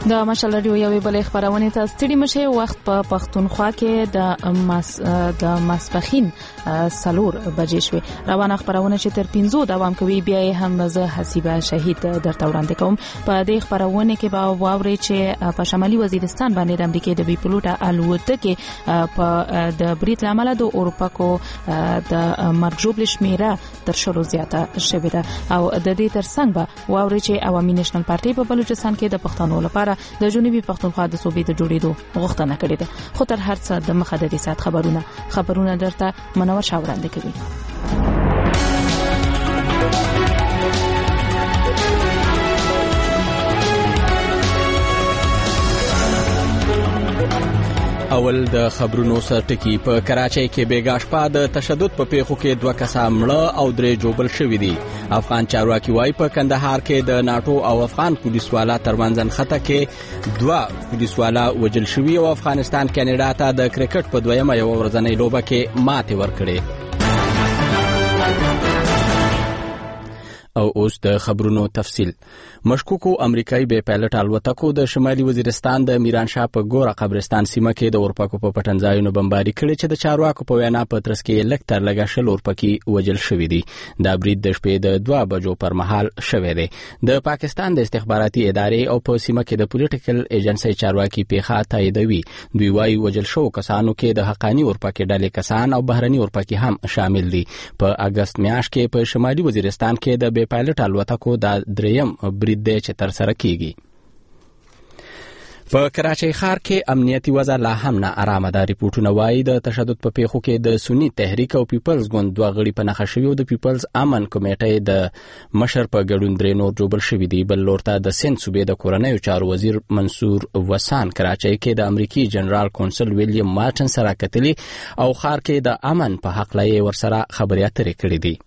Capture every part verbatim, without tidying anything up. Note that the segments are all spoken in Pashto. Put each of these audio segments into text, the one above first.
د مشال رادیو یوې بلې خبرونه ته ستړي مشه. وخت په پښتونخوا کې د ماس د ماسپخین سلور بجې شوې. روانه خبرونه چې تر پنځو دوام کوي بیا هم زه حسیبه شهید درته وړاندې کوم. په دې خبرونه کې به واوري چې په شمالي وزیرستان باندې د امریکای د بي پلوټه الوتکه په د بریټ لامل د اروپا کو د مرجوب لشمیره تر شلو زیاته شوې ده. او د دې ترڅنګ به واوري چې عوامي نېشنل پارټي په بلوچستان کې د پښتنو لپاره د جنوبي پښتونخوا د صوبې د جوړېدو غوښتنه کړې ده. خو تر هر څه د مخه د دې سات خبرونه خبرونه درته منور شاوړاندې کوي. اول د خبرونو سرټکی. په کراچۍ کې بیګا شپه د تشدد په پیښو کې دوه کسان مړه او درې جوبل شوي دي. افغان چارواکي وايي په کندهار کې د ناتو او افغان پولیس والا ترمنځ نښته کې دوه پولیس والا وجل شوي او افغانستان کاناډا ته د کرکټ په دویمه یو ورځنۍ لوبه کې ماتې ورکړې. او اوس د خبرونو تفصیل. مشکوکو امریکایي بې پایلټ الوتکو د شمالي وزیرستان د میرانشاه په ګوره قبرستان سیمه کې د اورپکو په پټنځایونو بمباري کړې چې د چارواکو په وینا په ترڅ کې لږ تر لږه شل اورپکي وجل شوي دي. دا برید د شپې د دوه بجو پر مهال شوی دی. د پاکستان د استخباراتي ادارې او په سیمه کې د پولیټیکل ایجنسۍ چارواکي پیښه تاییدوي. دوی وايي وجل شو کسانو کې د حقانی اورپکي ډلې کسان او بهرني اورپکي هم شامل دي. په اگست میاشت کې په شمالي وزیرستان کې د بې پایلټ الوتکو د دریم برید دی چې تر سره کیږي. په کراچۍ ښار کې امنیتي وضع لا هم نه آرامه ده. ریپورټونه وایي د تشدد په پیښو کې د سنی تحریک او پیپلز ګوند دوه غړي په نښه شوي او د پیپلز امن کمیټې د مشر په ګډون درې نور جوبل شوي دي. بل لور ته د سند صوبې د کورنیو چارو وزیر منصور وسان کراچۍ کې د امریکي جنرال کونسل ویلیام مارټن سره کتلي او ښار کې د امن په حق لای ورسره خبرې اترې کړې دي.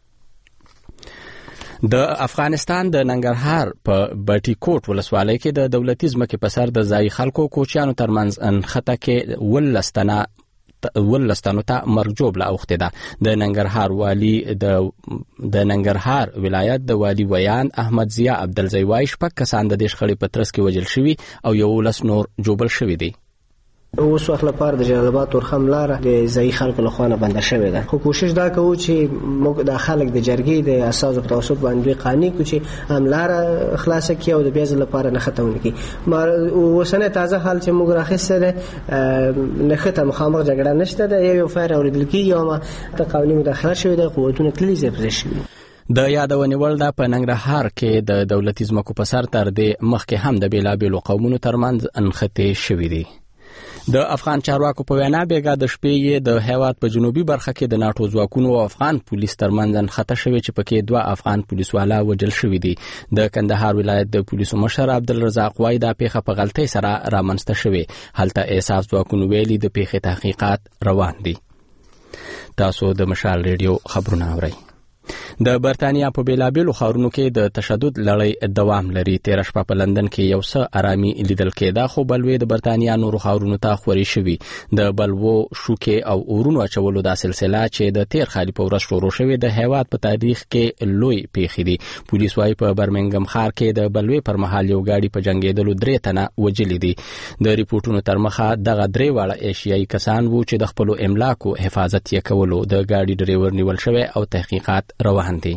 د افغانستان د ننګرهار په بټي کوټ ولسوالۍ کې د دولتي ځمکې په سر د ځایي خلکو کوچیانو ترمنځ انخته کې ولستنه ولستانو ته مرګ جوړه اوخته ده. د ننګرهار والی د د ننګرهار ولایت د والی ویان احمد ضیا عبدالزی وای شپږ کسان د دې شخړې په ترڅ کې وجل شوي او یو لس نور جوړل شوي دي. اوس وخت لپاره د جلال آباد تورخم لاره د ځایي خلکو لخوا نه بنده شوې ده. خو کوشش دا کوو چې موږ د خلک د جرګې د اساسو په توسط باندې قانوني کو چې هم لاره خلاصه کړي او د بیا ځل لپاره نه ختمونه کړي. ما وسنه تازه حال چې موږ راخسته ده نه ختم مخامخ جګړه نشته ده. یو فیر اوریدل کیږي او ما ته قانوني مداخله شوې ده. قوتونه تللي ځای پر شوي. د یادونې وړ ده په ننګرهار کې د دولتي ځمکو په سر تر دې مخکې هم د بیلابیلو قومونو ترمنځ انخته شوي دي. د افغان چارواکو په وینا بیګا د شپې د هیواد په جنوبي برخه کې د ناتو ځواکونو او افغان پولیس ترمنځ انخته شوی چې پکې دوه افغان پولیس والا وجل شوي دي. د کندهار ولایت د پولیسو مشر عبدالرزاق وای دا پیښه په غلطۍ سره رامنځته شوې. هلته احساس ځواکونو ویلي د پیښې تحقیقات روان دي. تاسو د مشال ریډیو خبرونه اورئ. د برتانیا په بیلابیلو ښارونو کې د تشدد لړۍ دوام لري. تېره شپه په لندن کې یو څه آرامي لیدل کېده خو بلوې د برتانیا نورو ښارونو ته خورې شوي. د بلوو شوکې او اورونو اچولو دا سلسله چې د تېر خالي په ورځ شروع شوې د هیواد په تاریخ کې لوی پیښې دي. پولیس وايي په برمنګم ښار کې د بلوې پر مهال یو ګاډي په جنګېدلو درې تنه وجلي دي. د ریپورټونو تر مخه دغه درې واړه ایشیایي کسان وو چې د خپلو املاکو حفاظت یې کولو. د ګاډي ډریور نیول شوی او تحقیقات روان دي.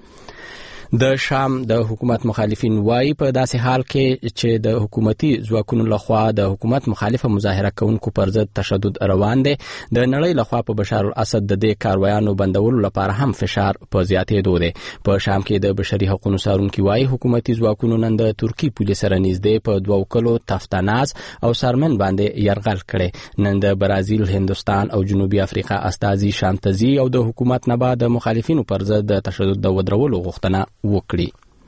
د شام د حکومت مخالفین وایي په داسې حال کې چې د حکومتي ځواکونو لخوا د حکومت مخالفه مظاهره کوونکو پر ضد تشدد روان دی. د نړۍ لخوا په بشار الاسد د دې کاروایانو بندولو لپاره هم فشار په زیاتېدو دی. په شام کې د بشري حقوقو څارونکي وایي حکومتي ځواکونو نن د ترکی پولیس سره نږدې په دوه کلو تفتاناز او سارمن باندې یرغل کړی. نن د برازیل، هندوستان او جنوبي افریقا استازي شانتزي او د حکومت نه بعد د مخالفینو پر ضد د تشدد د ودرولو غوښتنه وکړي.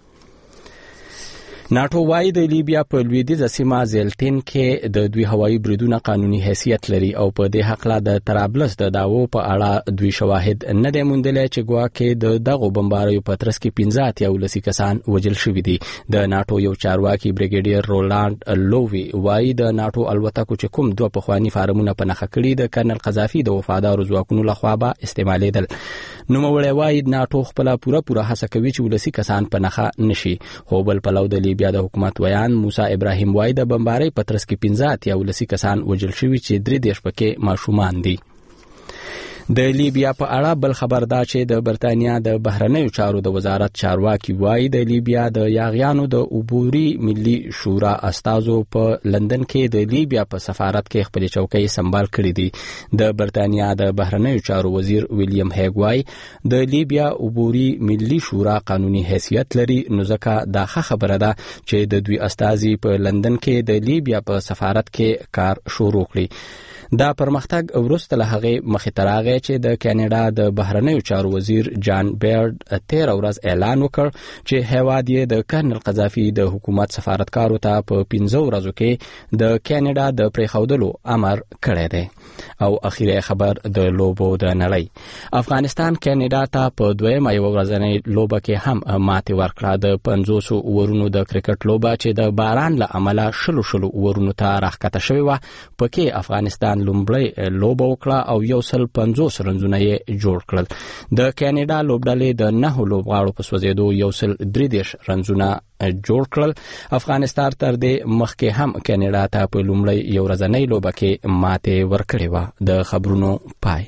ناتو وايي د لیبیا په لویدیځه سیمه زیلټین کې د دوی هوایي بریدونه قانوني حیثیت لري او په دې حق لا د طرابلس د داوو په اړه دوی شواهد نه دی موندلی چې ګواکې د دغو بمباریو په ترڅ کې پنځه اتیا ولسي کسان وجل شوي دي. د ناتو یو چارواکي بریګیډیر رولاند لووي وايي د ناتو الوتکو چې کوم دوه پخواني فارمونه په نښه کړي د کرنل قذافي د وفادارو ځواکونو لخوا به استعمالیدل. نوموړی وايي ناتو خپله پوره پوره هڅه کوي چې ولسي کسان په نښه نشي. خو بل پلو د لیبیا لیبیا د حکومت ویان موسی ابراهیم وایي د بمبارۍ په ترڅ کې پنځه اتیا ولسي کسان وژل شوي چې درې دېرش پکې ماشومان دي. د لیبیا په اړه بل خبر دا چې د برتانیا د بهرنیو چارو د وزارت چارواکي وایي د لیبیا د یاغیانو د عبوري ملي شورا استازو په لندن کې د لیبیا په سفارت کې خپل چوکۍ سمبال کړې دي. د برتانیا د بهرنیو چارو وزیر ویلیام هیګ وایي د لیبیا عبوري ملي شورا قانوني حیثیت لري، نو ځکه دا ښه خبره ده چې د دوی استازي په لندن کې د لیبیا په سفارت کې کار شروع کړي. دا پرمختګ وروسته له هغې مخې ته راغی چې د کاناډا د بهرنیو چارو وزیر جان بیرډ تېره ورځ اعلان وکړ چې هیواد یې د کرنل قذافي د حکومت سفارتکارو ته په پنځه ورځو کې د کاناډا د پرېښودلو امر کړی دی. او اخیری خبر د لوبو د نړۍ. افغانستان کاناډا ته په دویمه یوه ورځنۍ لوبه کې هم ماتې ورکړه. د پنځوسو اورونو د کرکټ لوبه چې د باران له امله شلو شلو اورونو ته راښکته شوې وه، پکې افغانستان لومړی لوبه وکړه او یو سل پنځوس رنزونه یې جوړ کړل. د کاناډا لوبډلې د نهو لوبغاړو په سوځېدو یو سل درې دېرش رنزونه جوړ کړل. افغانستان تر دې مخکې هم کاناډا ته په لومړی یو ورځنۍ لوبه کې ماتې ورکړې وه. د خبرونو پای.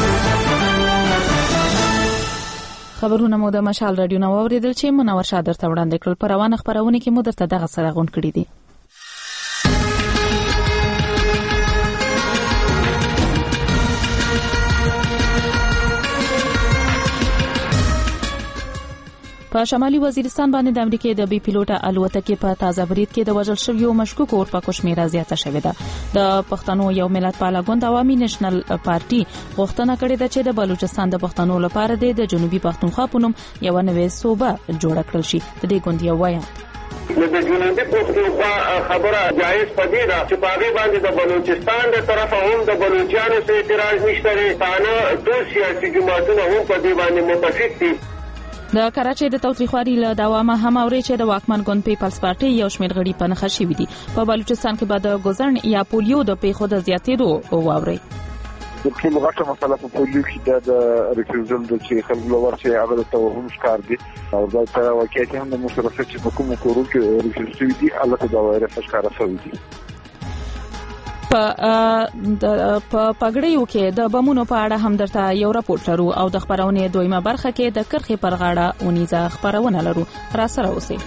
خبرونه مو د مشال رادیو نو اوریدل چې منور شادر ته وړاندې کړل. په روانه خبرونه کې مو درته دغه سره غون کړی دي. په شمالي وزیرستان باندې د امریکای د بي پیلوټه الوتکې په تازه برید کې د وژل شویو مشکوکو اورپکو شمیره زیاته شوې ده. د پښتنو یو ملت پاله ګوند عوامي نېشنل پارټي غوښتنه کړې ده چې د بلوچستان د پښتنو لپاره د جنوبي پښتونخوا په نوم یو نوې صوبه جوړه کړل شي. د دې ګوند یو وایي نو د جنوبي پښتونخوا خبره جایز پدې ده چې په هغې باندې د بلوچستان د طرفه هم د بلوچیانو څه اعتراض نشته دی. پښتانه ټول سیاسي جماعتونه هم په دې باندې متفق دي. د کراچۍ د تاوتریخوالي له دوامه هم اوري چې د واکمن ګوند پیپلز پارټي یو شمېر غړي په نښه شوي دي. په بلوچستان کې به د ګوزن یا پولیو د پیښو د زیاتېدو واوري. د ټولو غټه مسله په پولیو کې د ریفیوزل د چې خلک لور چې هغه د توهم ښکار دي او دا ته واقعیت هم د مشرفت چې په کوم کورو کې ریفیوزل شوي دي هغه د وایرس ښکاره شوي دي. په په پګړیو کې د بمونو په اړه هم درته یو راپورټ لرو او د خبرونې دویمه برخه کې د کرخې پر غاړه اونیزه خبرونه لرو. را سره اوسئ.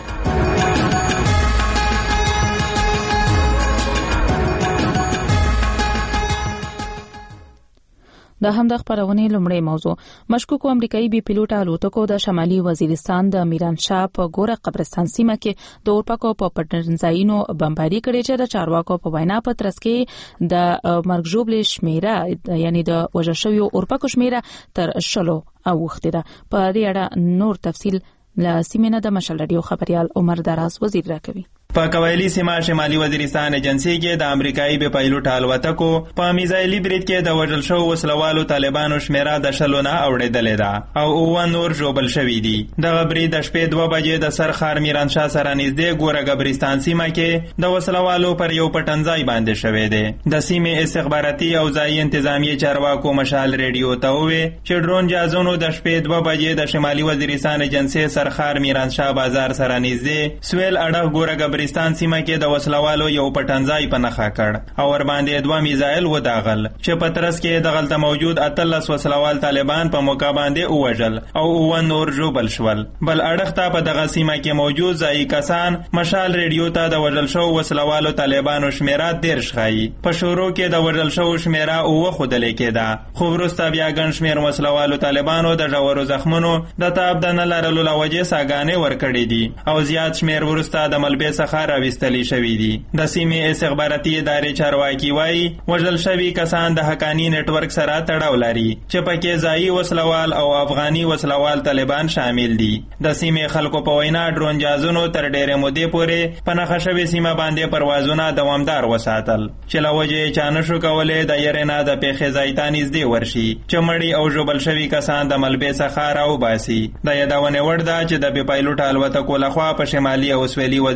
د هم د خبرونې لومړی موضوع مشکوکو امریکایي بي پیلوټه الوتکو د شمالي وزیرستان د میران شاه په ګوره قبرستان سیمه کې د اورپکو په پټنځایونو بمباري کړې چې د چارواکو په وینا په ترڅ کې د مرګ ژوبلې شمیره یعنی د وژل شویو اورپکو شمیره تر شلو اوښتې ده. په دې اړه نور تفصیل له سیمه د مشال رادیو خبريال عمر دراز وزیر راکوي. په قبایلی سیمه شمالي وزیرستان ایجنسی کې د امریکایي بي پیلوټ الوتکو په میزایلي برید کې د وژل شوو وسلوالو طالبانو شمیره د شلو نه اوړېدلې ده او اووه نور ژوبل شوي دي. دغه برید د شپې دوه بجې د سرخار میرانشاه سره نږدې ګوره قبرستان سیمه کې د وسلوالو پر یو پټنځای باندې شوی دی. د سیمې استخباراتي او ځایي انتظامی چارواکو مشال ریډیو ته وویل چې ډرون جهازونو د شپې دوه بجې د شمالي وزیرستان ایجنسی سرخار میرانشاه بازار سره نږدې سویل اړه ګوره افغانستان سیمه کې د وسلوالو یو پټنځای په نښه کړ او ور باندې دوه میزایل وداغل چې په ترڅ کې د غلطه موجود اتلس وسلوال طالبان په موقع باندې اووژل او اووه نور ژوبل شول. بل اړخ ته په دغه سیمه کې موجود ځایي کسان مشال ریډیو ته د وژل شوو وسلوالو طالبانو شمیره دېرش ښایي. په شروع کې د وژل شوو شمیره اووه ښودلې کېده خو وروسته بیا ګڼ شمېر وسلوالو طالبانو د ژورو زخمونو د تاب د نه لرلو له وجې ساګانې ورکړې دي او زیات شمېر وروسته د ملبې څخه راویستلی شوي دي. د سیمې استخباراتي ادارې چارواکي وایي وژل شوي کسان د حقاني نټورک سره تړاو لري چې پکې ځایي وسلوال او افغاني وسلوال طالبان شامل دي. د سیمې خلکو په وینا ډرون جهازونو تر ډېرې مودې پورې په نښه شوې سیمه باندې پروازونه دوامدار وساتل چې له وجې چا نشو کولی د یېرې نه د پېښې ځای ته نږدې ورشي چې مړي او ژوبل شوي کسان د ملبې څخه راوباسي. د یادونې وړ ده چې د بې پایلوټه الوتکو لخوا په شمالي او سویلي وزیرستان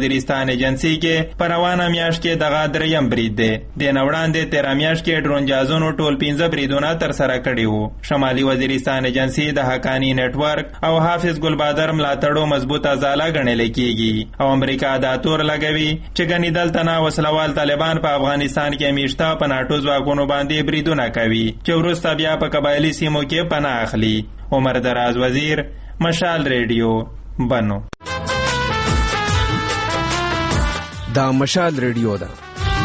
وزیرستان ایجنسی کې په روانه میاشت کې دغه دریم برید دی. د نه وړاندې تېره میاشت کې ډرون جهازونو ټول پنځه بریدونه ترسره کړي وو. شمالي وزیرستان ایجنسی د حقانی نیټ ورک او حافظ ګلبادر ملاتړو مضبوطه ځاله ګڼل کېږي او امریکا دا تور لګوي چې ګنې دلته نه وسلوال طالبان په افغانستان کې میشته په ناټو ځواکونو باندې بریدونه کوي چې وروسته بیا په قبایلي سیمو کې پناه اخلي. عمر دراز وزیر، مشال ریډیو، بنو. دا مشال ریډیو ده.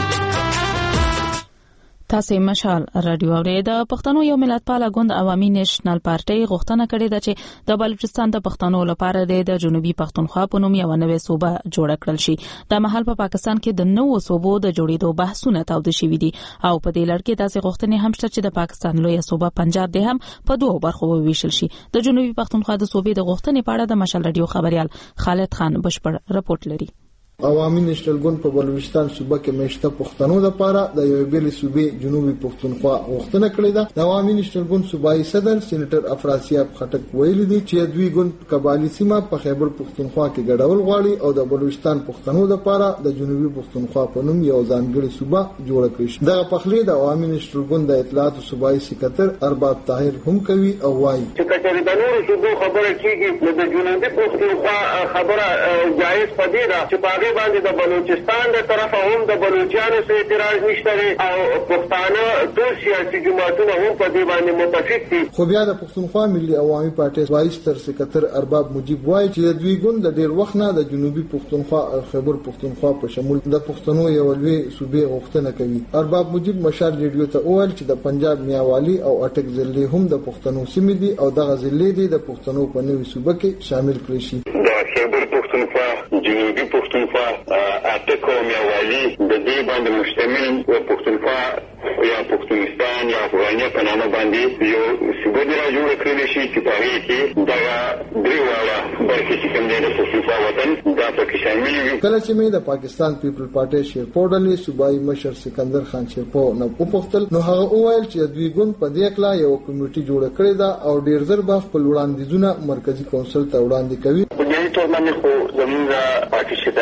تاسو مشال رادیو اورئ. د پښتنو یو ملتپاله ګوند عوامي نېشنل پارټي غوښتنه کړې ده چې د بلوچستان د پښتنو لپاره د جنوبي پښتونخوا په نوم یو نوې صوبه جوړه کړل شي. د محل په پاکستان کې د نوو صوبو د جوړېدو بحثونه تاوده شوي دي او په دې لړ کې داسې غوښتنې هم شته چې د پاکستان لویه صوبه پنجاب د هم په دوه برخو وویشل شي. د جنوبي پښتونخوا د صوبې د غوښتنې په اړه د مشال رادیو خبريال خالد خان بشپړ رپورټ لري. عوامي نېشنل ګوند په بلوچستان صوبه کې مېشته پښتنو لپاره د یو بل صوبې جنوبي پښتونخوا غوښتنه کړې ده. د عوامي نېشنل ګوند صوبایي صدر سېنیټر افراسیاب خټک ویلي دي چې دوی ګوند قبایلی سیمه په خیبر پښتونخوا کې ګډول غواړي او د بلوچستان پښتنو لپاره د جنوبي پښتونخوا په نوم یو ځانګړی صوبه جوړه کړي شي. د پخلی د عوامي نېشنل ګوند د اطلاعات صوبایي سکرټر ارباب طاهر هم کوي او وایي چې کچې د نورو صوبو خبره کیږي د جنوبي پښتونخوا خبره جایز پدې ده چې په باندې د بلوچستان د طرفه هم د بلوچستان سره اعتراض نشته او پښتانه ټول سیاسي جماعتونه هم په دې باندې متفق دي. خو بیا د پښتونخوا ملي عوامي پارټي وایس تر سکرټر ارباب مجيب وایي چې د دوی ګوند د ډیر وخت نه د جنوبي پښتونخوا او خیبر پښتونخوا په شمول د پښتنو یو لوی صوبې غوښتنه کوي. ارباب مجيب مشال ریډیو ته وویل چې د پنجاب میاوالی او اټک ضلع هم د پښتنو سیمې دي او دغه ضلع دي د پښتنو په نوې صوبه کې شامل کړي شي. د خیبر پښتونخوا، جنوبي پښتونخوا، اټک او میاوالی د دې باندې مشتمل او پښتونخوا یا پښتونستان یا افغانیت په نامه باندې یو صوبه را جوړ کړل شي چې په هغه کې دا درې واړه برخې چې کوم دي د پښتونخوا وطن دا پکې شامل وي. کله چې مې د پاکستان پیپل پارټي شیرپور ډلې صوبایي مشر سکندر خان شیرپور نو وپوښتل نو هغه وویل چې دوی ګوند په دې اکلا یو کمیټي جوړ کړی دا او ډیر زر به خپل وړاندیزونه مرکزی کونسل ته وړاندې کوي. په دې ټول باندې خو زموږ پارټي شته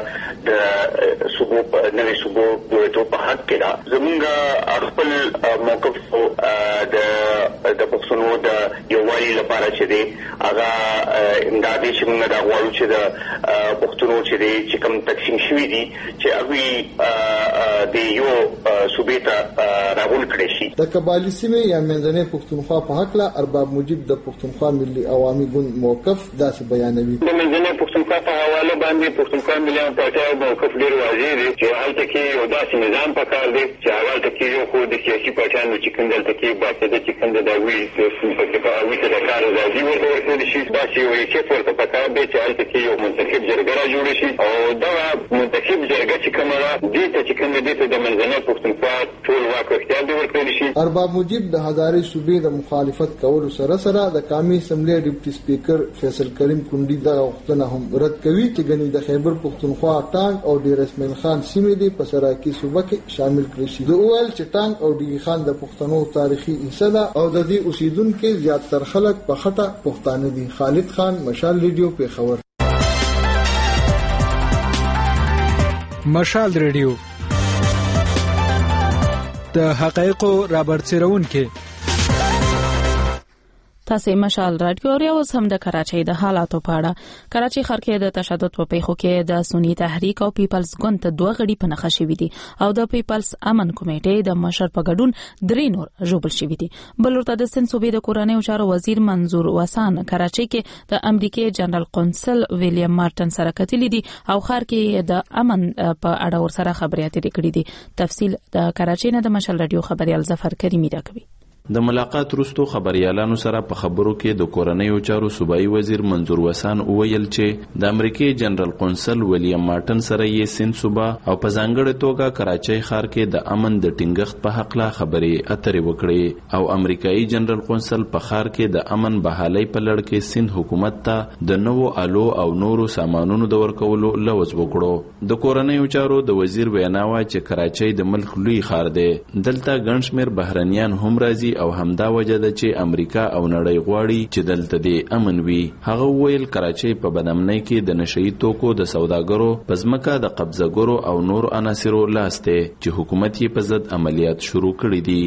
د صوبو نوې صوبو جوړېدو په حق کې دا زموږ خپل موقف د د پښتنو د یووالي لپاره چې دی هغه امدادي چې موږ دا غواړو چې د پښتنو چې دی چې کوم تقسیم شوي دي چې هغوی د یو صوبې ته راغون کړی شي. د قبایلي سیمې یا منځنۍ پښتونخوا په هکله ارباب مجيب د پښتونخوا ملي عوامي ګوند موقف داسې بیانوي. د منځنۍ پښتونخوا په حواله باندې پښتونخوا ملي پارټي موقف ډېر واضح دی چې هلته کې یو داسې نظام پکار دی چې هلته کې یو خو د سیاسي پارټیانو چې کوم دلته کې باید چې کوم د دوی په هغوی ته د کار ازادي ورته ورکړل شي. داسې یو حیثیت ورته پکار دی چې هلته کې یو منتخب جرګه را جوړه شي او دغه منتخب جرګه چې کومه ده دې ته چې کوم دې ته د منځنۍ پښتونخوا ټول واک اختیار دی ورکړل شي. ارباب مجيب د هزارې صوبې د مخالفت کولو سره سره د قومي اسمبلی ډیپټي سپیکر فیصل کریم کونډي دغه غوښتنه هم رد کوي چې ګنې د خیبر پښتونخوا ټانګ او ډیر اسماعیل خان سیمې دي په سراکي صوبه کې شامل کړي شي. د اول چې ټانګ او ډیګي خان د پښتنو تاریخي حصہ ده او د دې اوسیدونکو زیاتره خلک په خټه پښتانه دي. خالد خان، مشال ریډیو، پیښور. مشال ریډیو د حقایقو رابرسېرون کې تاسو مشال رادیو او اوس هم د کراچۍ د حالاتو په اړه. کراچۍ ښار کې د تشدد په پیښو کې د سنی تحریک او پیپلز ګوند ته دوه غړي په نښه شوي دي او د پیپلز امن کمیټې د مشر په ګډون درې نور ژوبل شوي دي. بل ورته د سند صوبې د کورنیو چارو وزیر منظور وسان کراچۍ کې د امریکای جنرال قونسل ویلیام مارټن سره کتلي دي او ښار کې د امن په اړه ورسره خبرې اترې کړې دي. تفصیل د کراچۍ نه د مشال رادیو خبريال ظفر کریمی را کوي. د ملاقات وروسته خبريالانو سره په خبرو کې د کورنیو چارو صوبایي وزیر منظور وسان وویل چې د امریکای جنرال قونسل ویلیام مارټن سره یې سند صوبه او په ځانګړې توګه کراچۍ ښار کې د امن د ټینګښت په حق لا خبرې اترې وکړې او امریکایي جنرال قونسل په ښار کې د امن بحالۍ په لړ کې سند حکومت ته د نوو الو او نورو سامانونو د ورکولو لوز وکړو. د کورنیو چارو د وزیر وینا وا چې کراچۍ د ملک لوی ښار دی، دلته ګڼ شمېر بهرنیان هم راځي او همدا وجه ده چې امریکا او نړۍ غواړي چې دلته د امن وي. هغه ویل کراچۍ په بدامنۍ کې د نشئی توکو د سوداګرو په ځمکه د قبضه‌ګرو او نور عناصرو لاس دی چې حکومت یې په ضد عملیات شروع کړي دي.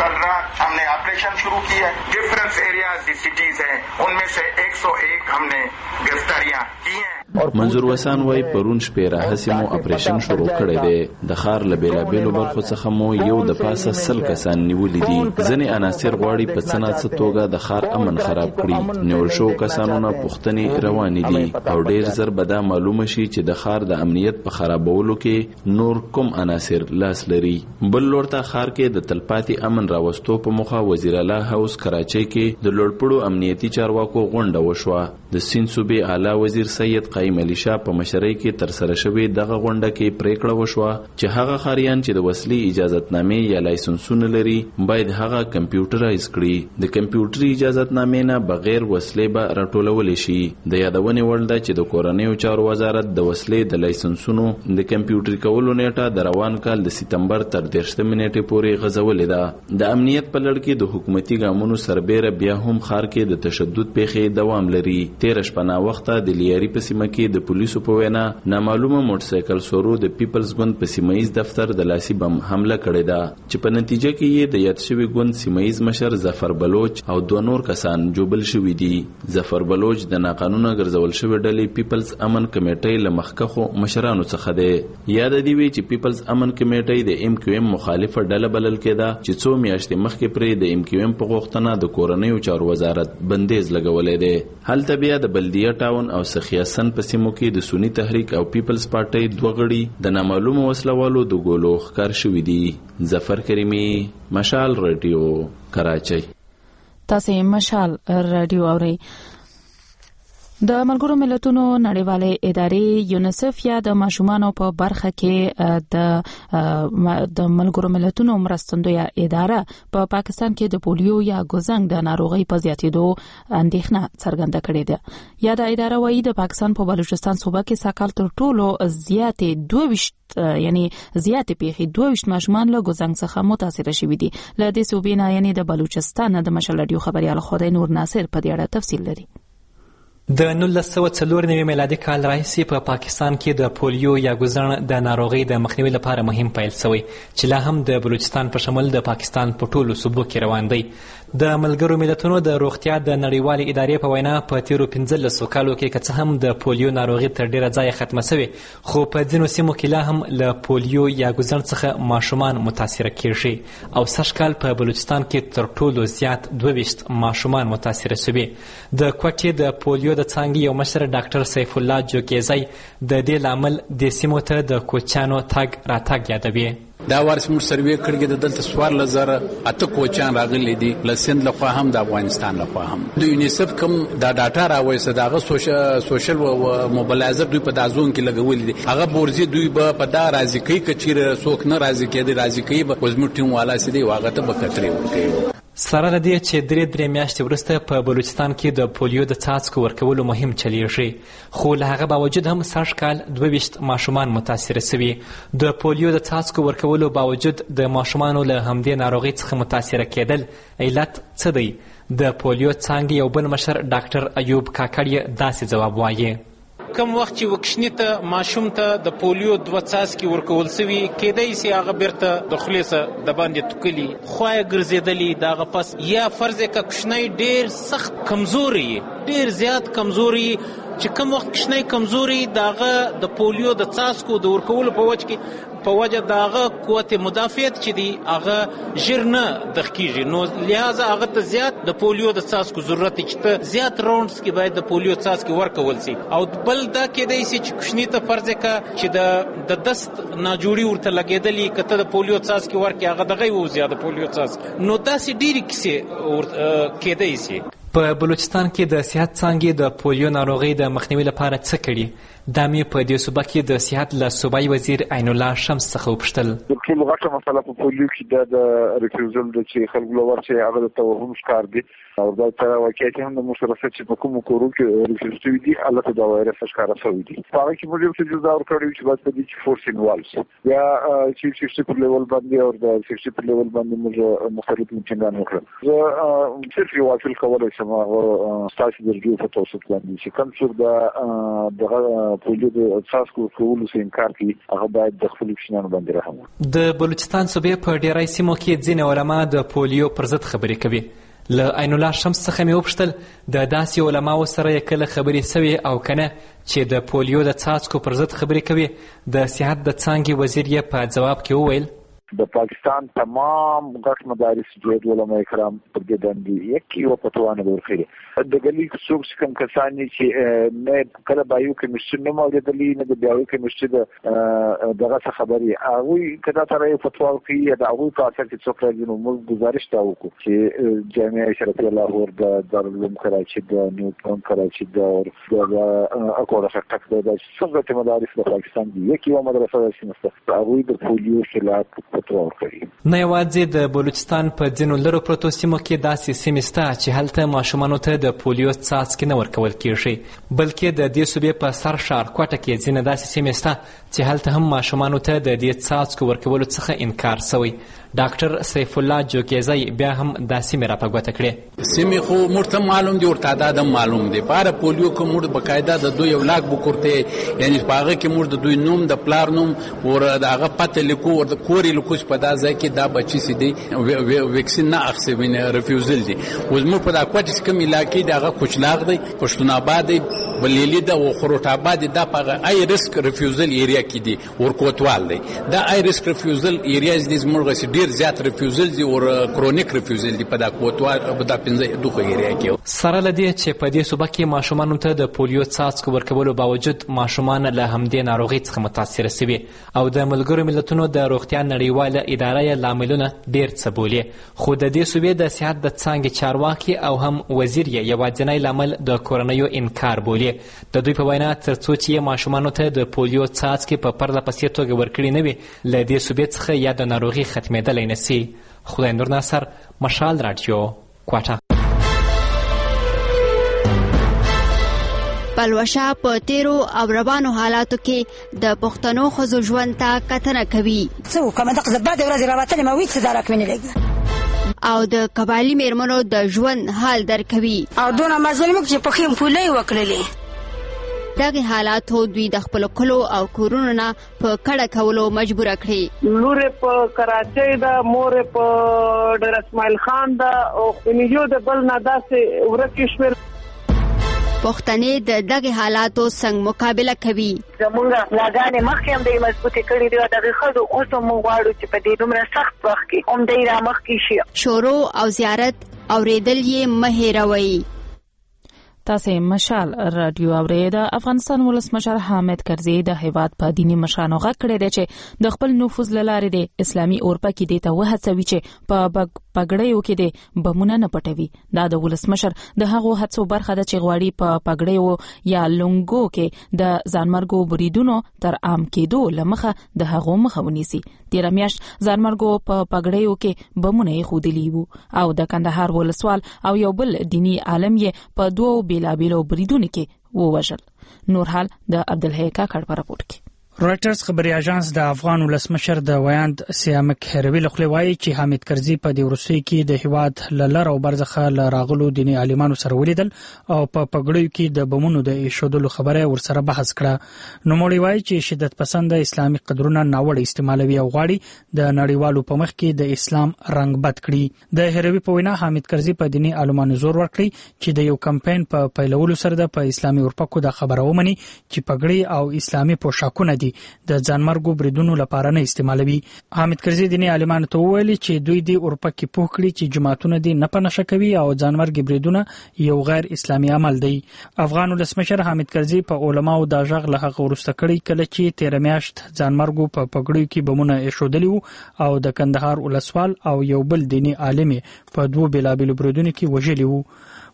हमने ऑपरेशन शुरू की है. डिफरेंट एरियाज दी सिटीज हैं, उनमें से एक सौ एक हमने गिरफ्तारियां की हैं. منظور وسان وای پرون شپې راهسې مو اپریشن شروع کړی دی. د ښار له بېلابېلو برخو څخه مو یو د پاسه سل کسان نیولي دي. ځینې عناصر غواړي په څه نه څه توګه د ښار امن خراب کړي. نیول شوو کسانو نه پوښتنې روانې دي او ډېر زر به دا معلومه شي چې د ښار د امنیت په خرابولو کې نور کوم عناصر لاس لري. بل لور ته ښار کې د تلپاتې امن راوستو په موخه وزیر اعلی هاوس کراچۍ کې د لوړپوړو امنیتي چارواکو غونډه وشوه. د سیند صوبې اعلی وزیر سید قایم علي شاه په مشرۍ کې ترسره شوې دغه غونډه کې پریکړه وشوه چې هغه ښاریان چې د وسلې اجازتنامې یا لایسنسونه لري باید هغه کمپیوټرایز کړي. د کمپیوټري اجازتنامې نه بغیر وسلې به راټولولی شي. د یادونې وړ ده چې د کورنیو چارو وزارت د وسلې د لایسنسونو د کمپیوټري کولو نیټه د روان کال د سپتمبر تر دېرشمې نیټې پورې غځولې ده. د امنیت په لړ کې د حکومتي ګامونو سربیره بیا هم ښار کې د تشدد پیښې دوام لري. تېره شپه ناوخته د لیاري په سیمه کې د پولیسو په وینا نامعلومه موټرسایکل سورو د پیپلز ګوند په سیمایي دفتر د لاسي بم حمله کړې ده چې په نتیجه کې یې د یاد شوي ګوند سیمایي مشر ظفر بلوچ او دوه نور کسان جوبل شوي دي. ظفر بلوچ د ناقانونه ګرځول شوې ډلې پیپلز امن کمیټۍ له مخکښو مشرانو څخه دی. یاد دی وی چې پیپلز امن کمیټۍ د ایم کیو ایم مخالفه ډله بلل کېده چې څو میاشتې مخکې پرې د ایم کیو ایم په غوښتنه د کورنیو چارو وزارت بندیز لګولی دی. هلته بیا د بلدیه ټاون او سخیاسن په سیمو کې د سنی تحریک او پیپلز پارټۍ دوه غړي د نامعلومو وسلوالو د ګولو ښکار شوي دي. ظفر کریمي، مشال رادیو، کراچۍ. تاسو مشال رادیو اورئ. د ملګرو ملتونو نړیوالې ادارې یونیسف یا د ماشومانو په برخه کې د د ملګرو ملتونو مرستندویه اداره په پاکستان کې د پولیو یا ګوزنګ د ناروغۍ په زیاتېدو اندېښنه څرګنده کړې ده. یا د اداره وايي د پاکستان په بلوچستان صوبه کې ساکال تر ټولو زیاتې دوه ویشت یعنی زیاتې پیښې دوه ویشت ماشومان له ګوزنګ څخه متاثر شوي دي. له دې صوبې نه یعنی د بلوچستان د مشال رادیو خبريال خدای نور ناصر په دې اړه تفصیل لري. د نولس سوه څلور نوي میلادي کال راهیسې په پاکستان کې د پولیو یا ګوزڼ د ناروغۍ د مخنیوي لپاره مهم پیل شوی چې لا هم د بلوچستان په شمول د پاکستان په ټولو صوبو کې روان دی. د ملګرو ملتونو د روغتیا د نړیوالې ادارې په وینا په تیرو پنځلسو کالو کې که څه هم د پولیو ناروغي تر ډیره ځایه ختمه شوې خو په ځینو سیمو کې لا هم له پولیو یا ګوزڼ څخه ماشومان متاثره کیږي او سږ کال په بلوچستان کې تر ټولو زیات دوه ویشت ماشومان متاثره شوي. د کوټې د پولیو د څانګې یو مشر ډاکټر سیف الله جوکیزی د دې لامل د سیمو ته د کوچیانو تګ راتګ یادوي. دا وارس موږ سروې کړی د دلته څوارلس زره اته کوچیان راغلي دي له سیند لخوا هم د افغانستان لخوا هم. د یونیسف کوم دا ډاټا راوایسته دغه سوشل موبلایزر دوی په دا زون کې لګولي دي. هغه بورزي دوی به په دا راضي کوي که چیرې څوک نه راضي کېدي راضي کوي به وزمو ټیم والا سي دی هغه ته به خطرې ورکوي. سره له دې چې درې درې میاشتې وروسته په بلوچستان کې د پولیو د څاڅکو ورکولو مهم چلیږي خو له هغه باوجود هم سږ کال دوه ویشت ماشومان متاثره شوي. د پولیو د څاڅکو ورکولو باوجود د ماشومانو له همدې ناروغۍ څخه متاثره کېدل علت څه دی؟ د پولیو څانګې یو بل مشر ډاکټر ایوب کاکړ داسې ځواب وایي. کم وخت چې وکشنی ته ماشوم ته د پولیو دوه څاڅکي ورکول سوي کېدای سي هغه بیرته د خولې څخه د باندې توکلي خوایه ګرځېدلي د هغه پس یا فرض یې که کوچنی ډېر سخت کمزوری ډېر زیات کمزوری چې کوم وخت کوچنی کمزوری د هغه د پولیو د څاڅکو د ورکولو په وجه کې په وجه د هغه قوت مدافعت چې دی هغه ژر نه دغ کېږي نو لہذا هغه ته زیات د پولیو د څاڅکو ضرورت دی چې ته زیات راونډز کې باید د پولیو څاڅکي ورکول سي. او بل دا کېدای سي چې کوچني ته فرض یې که چې د دست ناجوړي ورته لګېدلي که ته د پولیو څاڅکي ورکړې هغه دغه یې ووځي د پولیو څاڅکي نو داسې ډېرې کیسې کېدای سي. په بلوچستان کې د صحت څانګې د پولیو ناروغۍ د مخنیوي لپاره څه کړي؟ دا مې په دې صوبه کې د صحت له صوبایي وزیر عین الله شمس څخه وپوښتل. د ټولو غټه مسله په پولیو کې د ریفیوزل د چې خلکو لور چې هغه د توهم ښکار دي او دا تر واقعیت هم د مشرفت چې په کوم کورو کې ریفیوزل دي الله ته دا وایره ښکار شوی دي. په هغه کې موږ یو څه جوړ کړو چې بس د دې فورس انوالوس یا چې چې په لیول باندې او د چې په لیول باندې موږ مختلف میټینګونه وکړو. زه صرف یو اصل کولای شم هغه ستاسو د ریویو په توسط باندې چې کوم څه د د پولیو د تاسو کولو څخه انکار کوي هغه باید د خپل کشنانو باندې رحم. د بلوچستان صوبې په ډیری سیمو کې ځینې علما د پولیو پر ضد خبرې کوي. له عین الله شمس څخه مې وپوښتل د داسې علماو سره یې کله خبرې سوې او کنه چې د پولیو د څاڅکو پر ضد خبرې کوي. د صحت د څانګې وزیر یې په ځواب کې وویل د پاکستان تمام غټ مدارس جوړ علماء کرام پر دې باندې یک یو پتوانه ورخري د ګلی څوک څنګه کسان چې نه کله بایو کمیشن نه موجودلی نه د بایو کمیشن دغه خبري هغه کدا ترې فتوا کوي دا هغه کار چې څوک راځي نو موږ گزارش تا وکړو چې جامعه شرعیه لاهور د دارالعلوم کراچي د نیوټن کراچي د اکوړه شټک د څنګه مدارس د پاکستان دی یک یو مدرسه ده چې هغه د پولیو خلاف نه یوازې د بلوچستان په ځینو لرو پرتو سیمو کې داسې سیمې شته چې هلته ماشومانو ته د پولیو څاڅکي نه ورکول کیږي، بلکې د دې صوبې په سر ښار کوټه کې ځینې داسې سیمې شته چې هلته هم ماشومانو ته د دې څاڅکو ورکولو څخه انکار شوی. ډاکټر سیف الله جوکیزی بیا هم دا سیمې را په ګوته کړې. سیمې خو موږ ته معلوم دي او تعداد هم معلوم دی. باره پولیو که موږ بقاعده د دوی اولاد بکورته یعنی په هغه کې موږ د دوی نوم د پلار نوم او د هغه پته لیکو او د کوري لیکو په دا ځای کې دا بچی سي دي ویکسین نه اخسي وینه ریفیوزل دي. اوس موږ په دا کوټ کوم علاقې د هغه کوچلاغ دی پښتون آباد دی بلیلی دا او خروټ آباد دا په ای ریسک ریفیوزل ایریا کې دي ورکوټوال دی. دا ای ریسک ریفیوزل ایریا د زموږ سي ډیر زیات ریفیوزل دي او کرونیک ریفیوزل دي په دا کوټوال په دا پنځه دوه ایریا کې. سره لدی چې په دې صوبه کې ماشومان ته د پولیو څاڅکو ورکولو باوجود ماشومان له همدې ناروغي څخه متاثر شوي او د ملګرو ملتونو د روغتیا نړیواله اداره یې لاملونه ډیر څه بولي، خو د دې صوبې د صحت د څانګې چارواکي او هم وزیر یې یوازینی لامل د کورنیو انکار بولي. د دوی په وینا تر څو چې ماشومانو ته د پولیو څاڅکي په پرله پسې توګه ورکړي نه وي له دې صوبې څخه یا د ناروغي ختمېدلی نه سي. خدای نور ناصر، مشال راډیو، کوټه. پلوشه په تیرو او روانو حالاتو کې د پښتنو ښځو ژوند ته کتنه کوي. څه وکړم دغه بعد ورځې راوتلې ما ویل څه درک مې نه لګي او د قبایلي میرمنو د ژوند حال درکوي او دونه مظلوم چې په خیم پولې وکړلې. دغه حالاتو دوی د خپل کلو او کورونو نه په کډه کولو مجبور کړي. لور په کراچۍ ده، مور په ډیر اسماعیل خان ده او خنیجو د بل نه داسې ورکې شوې. پښتنې د دغه حالاتو څنګه مقابله کوي؟ زمونږ لاګانې مخکې هم د مضبوطې کړي دي او دغه ښځو اوس هم موږ غواړو چې په دې دومره سخت وخت کې هم دی را مخکې شي. شورو او زیارت اورېدل یې مه هېروئ. تاسې مشال رادیو اورئ. د افغانستان ولسمشر حامد کرزي د هیواد په دیني مشرانو غږ کړی دی چې د خپل نفوذ له لارې د اسلامي اروپا کې دې ته وهڅوي چې په پګړیو کې د بمونه نه پټوي. دا د ولسمشر د هغو هڅو برخه ده چې غواړي په پګړیو یا لونګو کې د ځانمرګو بریدونو تر عام کېدو لمخه د هغو مخه ونیسي. تیر میاشت ځانمرګو په پګړیو کې بمونه یې خودلی وو او د کندهار ولسوال او یو بل دینی عالم یې په دوو بیلابیلو بریدونو کې ووژل. نور حال د عبدالحی کاکړ په راپور کې. رويټرز خبري اژانس د افغان ولسمشر د ویاند سیامک هروي له خوا وایي چې حامد کرزي په دې وروستي کې د هیواد للر او برزخه لراغلو دیني عالمانو سره ولیدل او په پګړیو کې د بمونو د ایښودلو خبره ورسره بحث کړه. نو مولوی وایي چې شدت پسند اسلامي قدرونه ناوړه استعمالوي او غواړي د نړیوالو په مخ کې د اسلام رنګ بد کړي. د هروي په وینا حامد کرزي په دیني عالمانو زور ورکړي چې د یو کمپاین په پیلولو سره د په اسلامي اروپا کو د خبره ومني چې پګړی او اسلامي پوشاکونه د ځانمرګو بریدونو لپاره نه استعمالوي. حامد کرزي دیني عالمانو ته وویل چې دوی د اروپا کې پوه کړي چې جماعتونه دي نه پنهشه کوي او ځانمرګي بریدونه یو غیر اسلامي عمل دی. افغان ولسمشر حامد کرزي په علماو د ژغ له هغه ورسته کړي کله چې تیر میاشت ځانمرګو په پګړیو کې بمونه ایښودلی او د کندهار ولسوال او یو بل دیني عالم په دوه بیلابیلو بریدونو کې وژلی وو.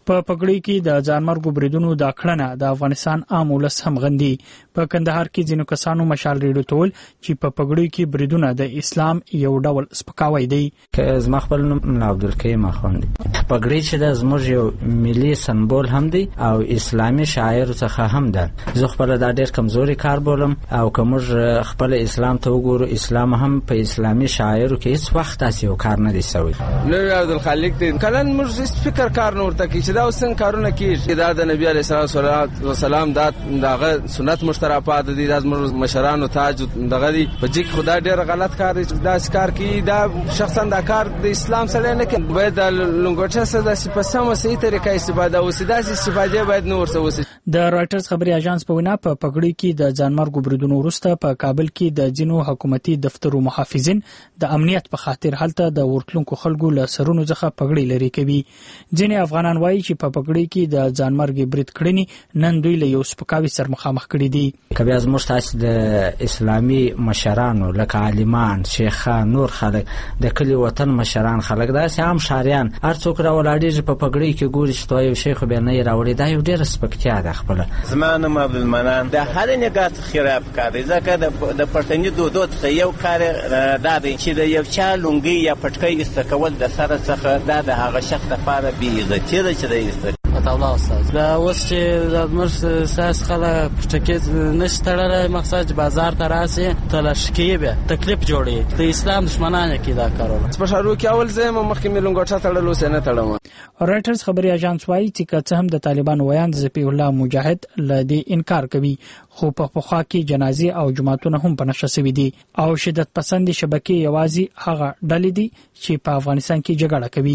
په پګړۍ کې د ځانمرګو بریدونو د کړنه د افغانستان عام ولس هم غندي. په کندهار کې ځینو کسانو مشال ریډیو ته ویل چې په پګړۍ کې بریدونه د اسلام یو ډول سپکاوی دی. زما خپل نوم عبدالکریم اخوند. پګړۍ چې د زموږ یو ملي سمبول هم دی او اسلامي شاعر څخه هم ده. زه خپل دا ډېر کمزوري کار بولم او که موږ خپل اسلام ته وګورو، اسلام هم په اسلامي شاعرو کې هیڅ وخت داسې یو کار نه دی سوی. نو عبدالخالق دی کله موږ هیڅ فکر کار نه ورته کوي چې دا اوس څنګه کارونه کېږي. دا د نبي علیه الصلاه والسلام دا دغه سنت مشترفات دي، دا زموږ مشرانو تاج دغه دی. په جګ خدای ډېر غلط کار دی دا کار کوي. دا شخصا دا کار د اسلام سره نه کوي. باید د لنګوټه سره د په سمه صحیح طریقه استفاده وشي. دا استفاده باید نور څه وشي. د رائټرز خبري اژانس په وینا په پګړۍ کې د ځانمرګو بریدونو وروسته په کابل کې د ځینو حکومتي دفترو محافظین د امنیت په خاطر هلته د ورتلونکو خلکو له سرونو څخه پګړۍ لري کوي. ځینې افغانان وایي چې په پګړۍ کې د ځانمرګ برید کړنې نن دوی له یو سپکاوي سره مخامخ کړي دي. کبه از موږ تاسو د اسلامي مشرانو لکه عالمان، شیخان، نور خلک د کلی وطن مشران خلک دا سم شاریان هر څوک را ولاړیږي په پګړۍ کې ګوري چې توي شیخ به نه راوړي. دا یو ډېر سپکتیا ده. خپل زمانه عبدالمنان د هر نګات خراب کاری ځکه د پښتني دودو څخه یو کار دا دی چې د یو چا لونګي یا پټکۍ استکول د سره څخه دا د هغه شخص لپاره بی عزتي ده چې د ایست الله استاد. دا اوس چې د مرس ساس خلا پټکې نشتړل مقصد بازار ته راسي تلاشکی به تکلیف جوړي. د اسلام دشمنانه کې دا کارونه په شارو کې اول زم مخکې ملنګټه تړلو سینه تړم. رائټرز خبري اژانس وایي چې که هم د طالبانو ویاند ذبیح الله مجاهد لدی انکار کوي، خو په پخوا کې جنازې او جماعتونه هم په نشه شوي دي او شدت پسند شبکې یوازې هغه ډلې دي چې په افغانستان کې جګړه کوي.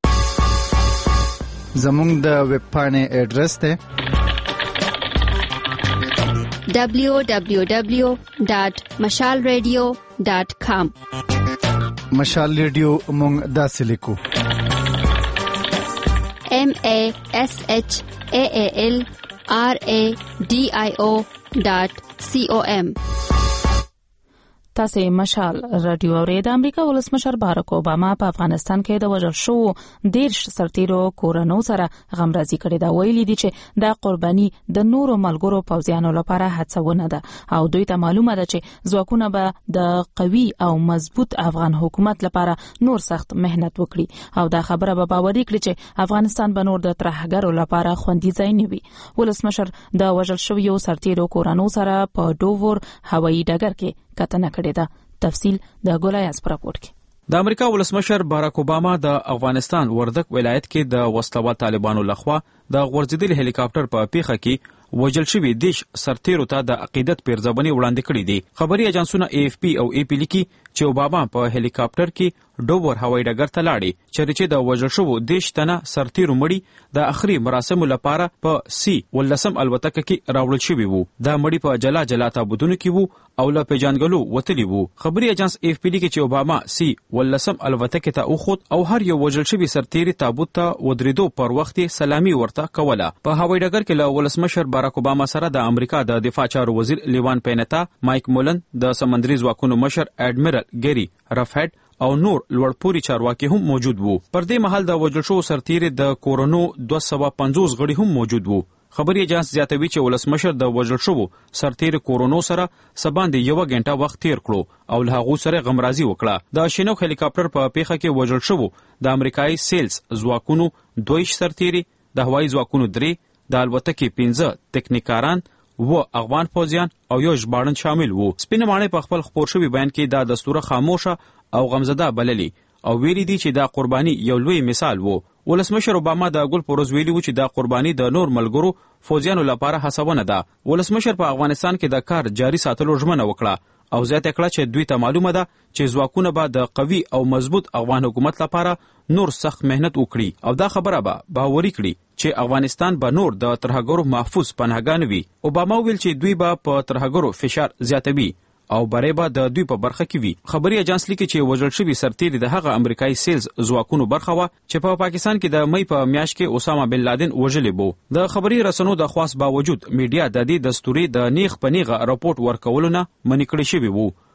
زمونږ د ویب پاڼې اډرس ته دبلیو دبلیو دبلیو ډاټ مشال ریډیو ډاټ کام. مشال ریډیو مونږ داسې لیکو M A S H A A L R A D I O dot C O M. تاسو مشال رادیو اورئ. د امریکا ولسمشر باراک اوباما په افغانستان کې د وژل شو دیرش سرتیرو کورنو سره غمرازي کړې دا ویلي دي چې دا قرباني د نورو ملګرو پوځیانو لپاره هڅونه ده او دوی ته معلومه ده چې ځواکونه به د قوي او مضبوط افغان حکومت لپاره نور سخت مهنت وکړي او دا خبره به باوري کړي چې افغانستان به نور د ترهګرو لپاره خوندي ځای نه وي. ولسمشر د وژل شویو سرتیرو کورنو سره په ډوور هوایي ډګر کې کتنه کړې ده. تفصیل د ګولایاس پر راپورټ کې. د امریکا ولسمشر باراک اوباما د افغانستان وردک ولایت کې د وسلوال طالبانو لخوا د غورځیدل هلیکاپټر په پیښه کې وژل شوی دیش سرتیرو ته د عقیدت پیرزبني وړاندې کړې دي. خبري اژانسونه ای اف پی او ای پی لیکي چې اوباما په هلیکاپټر کې ډوور هوایي ډګر ته لاړې چې د وژل شوو دیش تنه سرتیرو مړي د اخري مراسمو لپاره په سی ولسم الوتکه کې راوړل شوی وو. دا مړي په جلا جلا تابوتونو کې وو او له پیژانګلو وتلی وو. خبري اژانس ای اف پی لیکي چې اوباما سی ولسم الوتکه ته وخوت او هر یو وژل شوی سرتیری تابوت ته ودریدو پر وخت سلامي ورته کوله. په هوایي ډګر کې له ولسمشر باراک اوباما سره د امریکا د دفاع چارو وزیر لیوان پینتا، مایک مولن، د سمندري ځواکونو مشر اډمیرل ګری رفهډ او نور لوړپوړي چارواکي هم موجود وو. پر دې مهال د وژل شوو سرتیري د کورونو دوه سوه پنځوس غړي هم موجود وو. خبري اژانس زیاتوي چې ولسمشر د وژل شوو سرتیري کورونو سره سباندې یو غنټه وخت تیر کړو او له هغه سره غمرازي وکړه. د شینوک هلیکاپټر په پیښه کې وژل شوو د امریکایي سیلز ځواکونو دویش سرتیري، د هوایي ځواکونو درې، د الوتکې پنځه تکنیکاران، و افغان فوجیان او یو ژباړن شامل وو. سپینه ماڼۍ په خپل خپور شوی بیان کې دا دستور خاموشه او غمزده بللی او ویلي دي چې دا قرباني یو لوی مثال وو. ولسمشر اوباما د ګل پروز ویلي و چې دا قرباني د نور ملګرو فوجیانو لپاره هڅونه ده. ولسمشر په افغانستان کې د کار جاري ساتلو ژمنه وکړه او زیاته کړه چې دوی ته معلومه ده چې ځواکونه به د قوي او مضبوط افغان حکومت لپاره نور سخت مهنت وکړي او دا خبره به باوري کړي چې افغانستان به نور د ترهګرو محفوظ پناهګان وي. اوباما ویل چې دوی به په ترهګرو فشار زیاتوي او بری به د دوی په برخه کې وي. خبري اژانس لیکي چې وژل شوی سرتیری د هغه امریکایي سیلز ځواکونو برخه و چې په پا پاکستان کې د مې په میاشت کې اسامه بن لادن وژلی بو. د خبري رسنو د خواص باوجود میډیا د دې دستوري د نیغ په نیغه راپورټ ورکولو نه منې کړی شوی وو.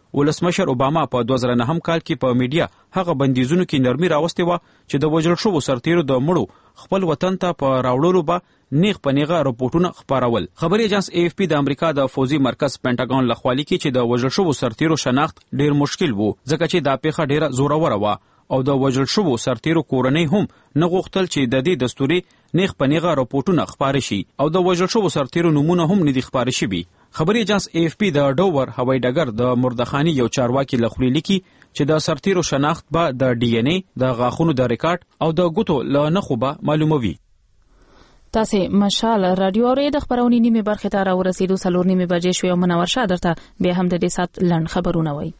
ولسمشر اوباما په دوه زره نهم کال کې په میډیا هغه بندیزونو کې نرمي راوستې وه چې د وژل شوو سرتیرو د مړو خپل وطن ته په راوړلو به نیغ په نیغه رپورټونه خپرول. خبري ایجنس اے اف پی د امریکا د فوزي مرکز پینټاګون لخوا لیکي چې د وژل شوو سرتیرو شناخت ډیر مشکل وو ځکه چې دا پیښه ډیره زوروره وه او د وژل شوو سرتیرو کورنۍ هم نه غوښتل چې د دې دستوري نیغ په نیغه رپورټونه خپاره شي او د وژل شوو سرتیرو نومونه هم نه دي خپاره شوي. خبري ایجنس اے اف پی د ډوور هوایي ډګر د مردخاني یو چارواکي لخوا لیکي چې د سرتیرو شناخت به د ډي ان اے د غاښونو د ریکارډ او د ګوتو له نښو به معلوموي. تاسو مشال رادیو اورئ د خبرونې نیمه برخه ته راورسېدو څلور نیمه بجې شوې او منور شه درته بیا هم د دې سات لنډ خبرونه وایي.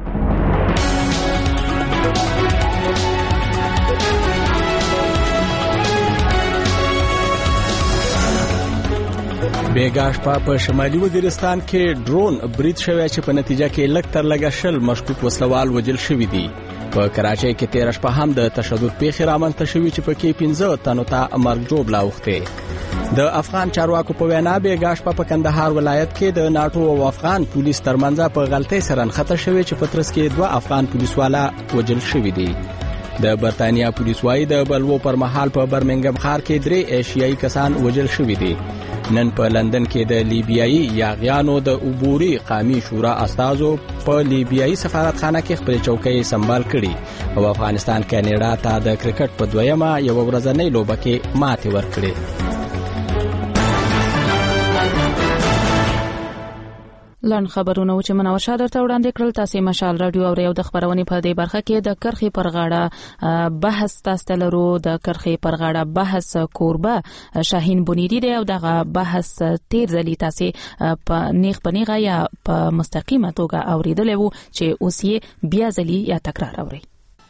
بیګا شپه په شمالي وزیرستان کې ډرون برید شوی چې په نتیجه کې لږ تر لږه شل مشکوک وسلوال وژل شوي دي. په کراچۍ کې تېره شپه هم د تشدد پیښې رامنځته شوي چې پکې پنځه تنو ته مرګ ژوبله اوښتې. د افغان چارواکو په وینا بیګا شپه په کندهار ولایت کې د ناټو او افغان پولیس ترمنځ په غلطۍ سره نښته شوې چې په ترڅ کې دوه افغان پولیسوالا وژل شوي دي. د برتانیا پولیس وايي د بلوو پر مهال په برمنګم ښار کې درې ایشیایي کسان وژل شوي دي. نن په لندن کې د لیبیایي یاغیانو د عبوري قومي شورا استازو په لیبیایي سفارتخانه کې خپل چوکۍ سمبال کړي او افغانستان کاناډا ته د کرکټ په دویمه یو ورځنۍ لوبه کې ماتې ورکړې. لن خبرونه چې منور شه درته وړاندې کړل. تاسو مشال رادیو اورئ او د خبرونې په دې برخه کې د کرخي پر غاړه بحث تاسو لرو. د کرخي پر غاړه بحث کوربه شاهین بنيدي دی او دغه بحث تیر ځلی تاسو په نیغ په نیغه یا په مستقیمه توګه اوریدل وو چې اوس یې بیا ځلی یا تکرار اورئ.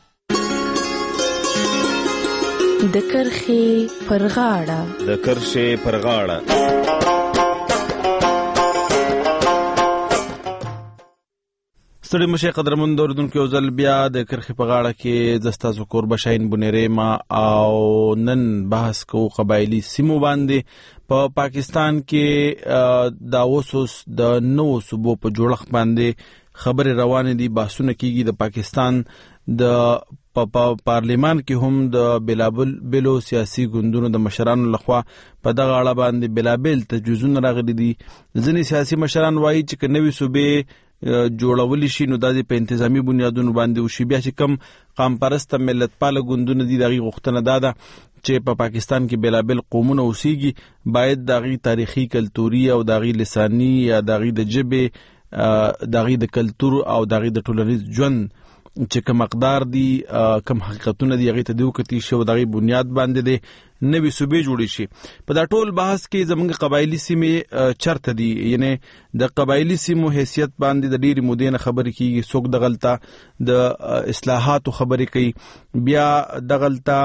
د کرخي پر غاړه د کرخي پر غاړه ستړي مشه قدرمن اوردونکو یو ځل بیا د کرخي په غاړه کې زستاسو کوربه شاهین بنيري ما او نن بحث کو قبایلی سیمو باندې په پا پاکستان کې دا اوسوس د نو صوبو په جوړښت باندې خبره روانه دي. بحثونه کیږي د پاکستان د په پارلیمان کې هم د بلابل بلو سیاسي ګوندونو د مشرانو لخوا په دغه اړه باندې بلابل تجویزونه راغلي دي. ځینې سیاسي مشران وایي چې نوې صوبې جوړول شي نو د په انتظامی بنیادونو باندې وشي. بیا چې کم قام پرست ملت پال ګوندونه دي دغه غوښتنه داده چې په پاکستان کې بلابل قومونه اوسېږي باید دغه تاریخي کلتوري او دغه لسانی یا دغه د جبه دغه د کلتور او دغه د ټولنیز ژوند چې کوم مقدار دي کوم حقیقتونه دي هغه ته د وکړي شو دغه بنیاد باندې دي نوې صوبې جوړې شي. په دا ټول بحث کې زمونږ قبایلی سیمې چرته دي یعنی د قبایلی سیمو حیثیت باندې د ډېری مودې نه خبرې کیږي. څوک د غلطه د اصلاحاتو خبرې کوي بیا د غلطه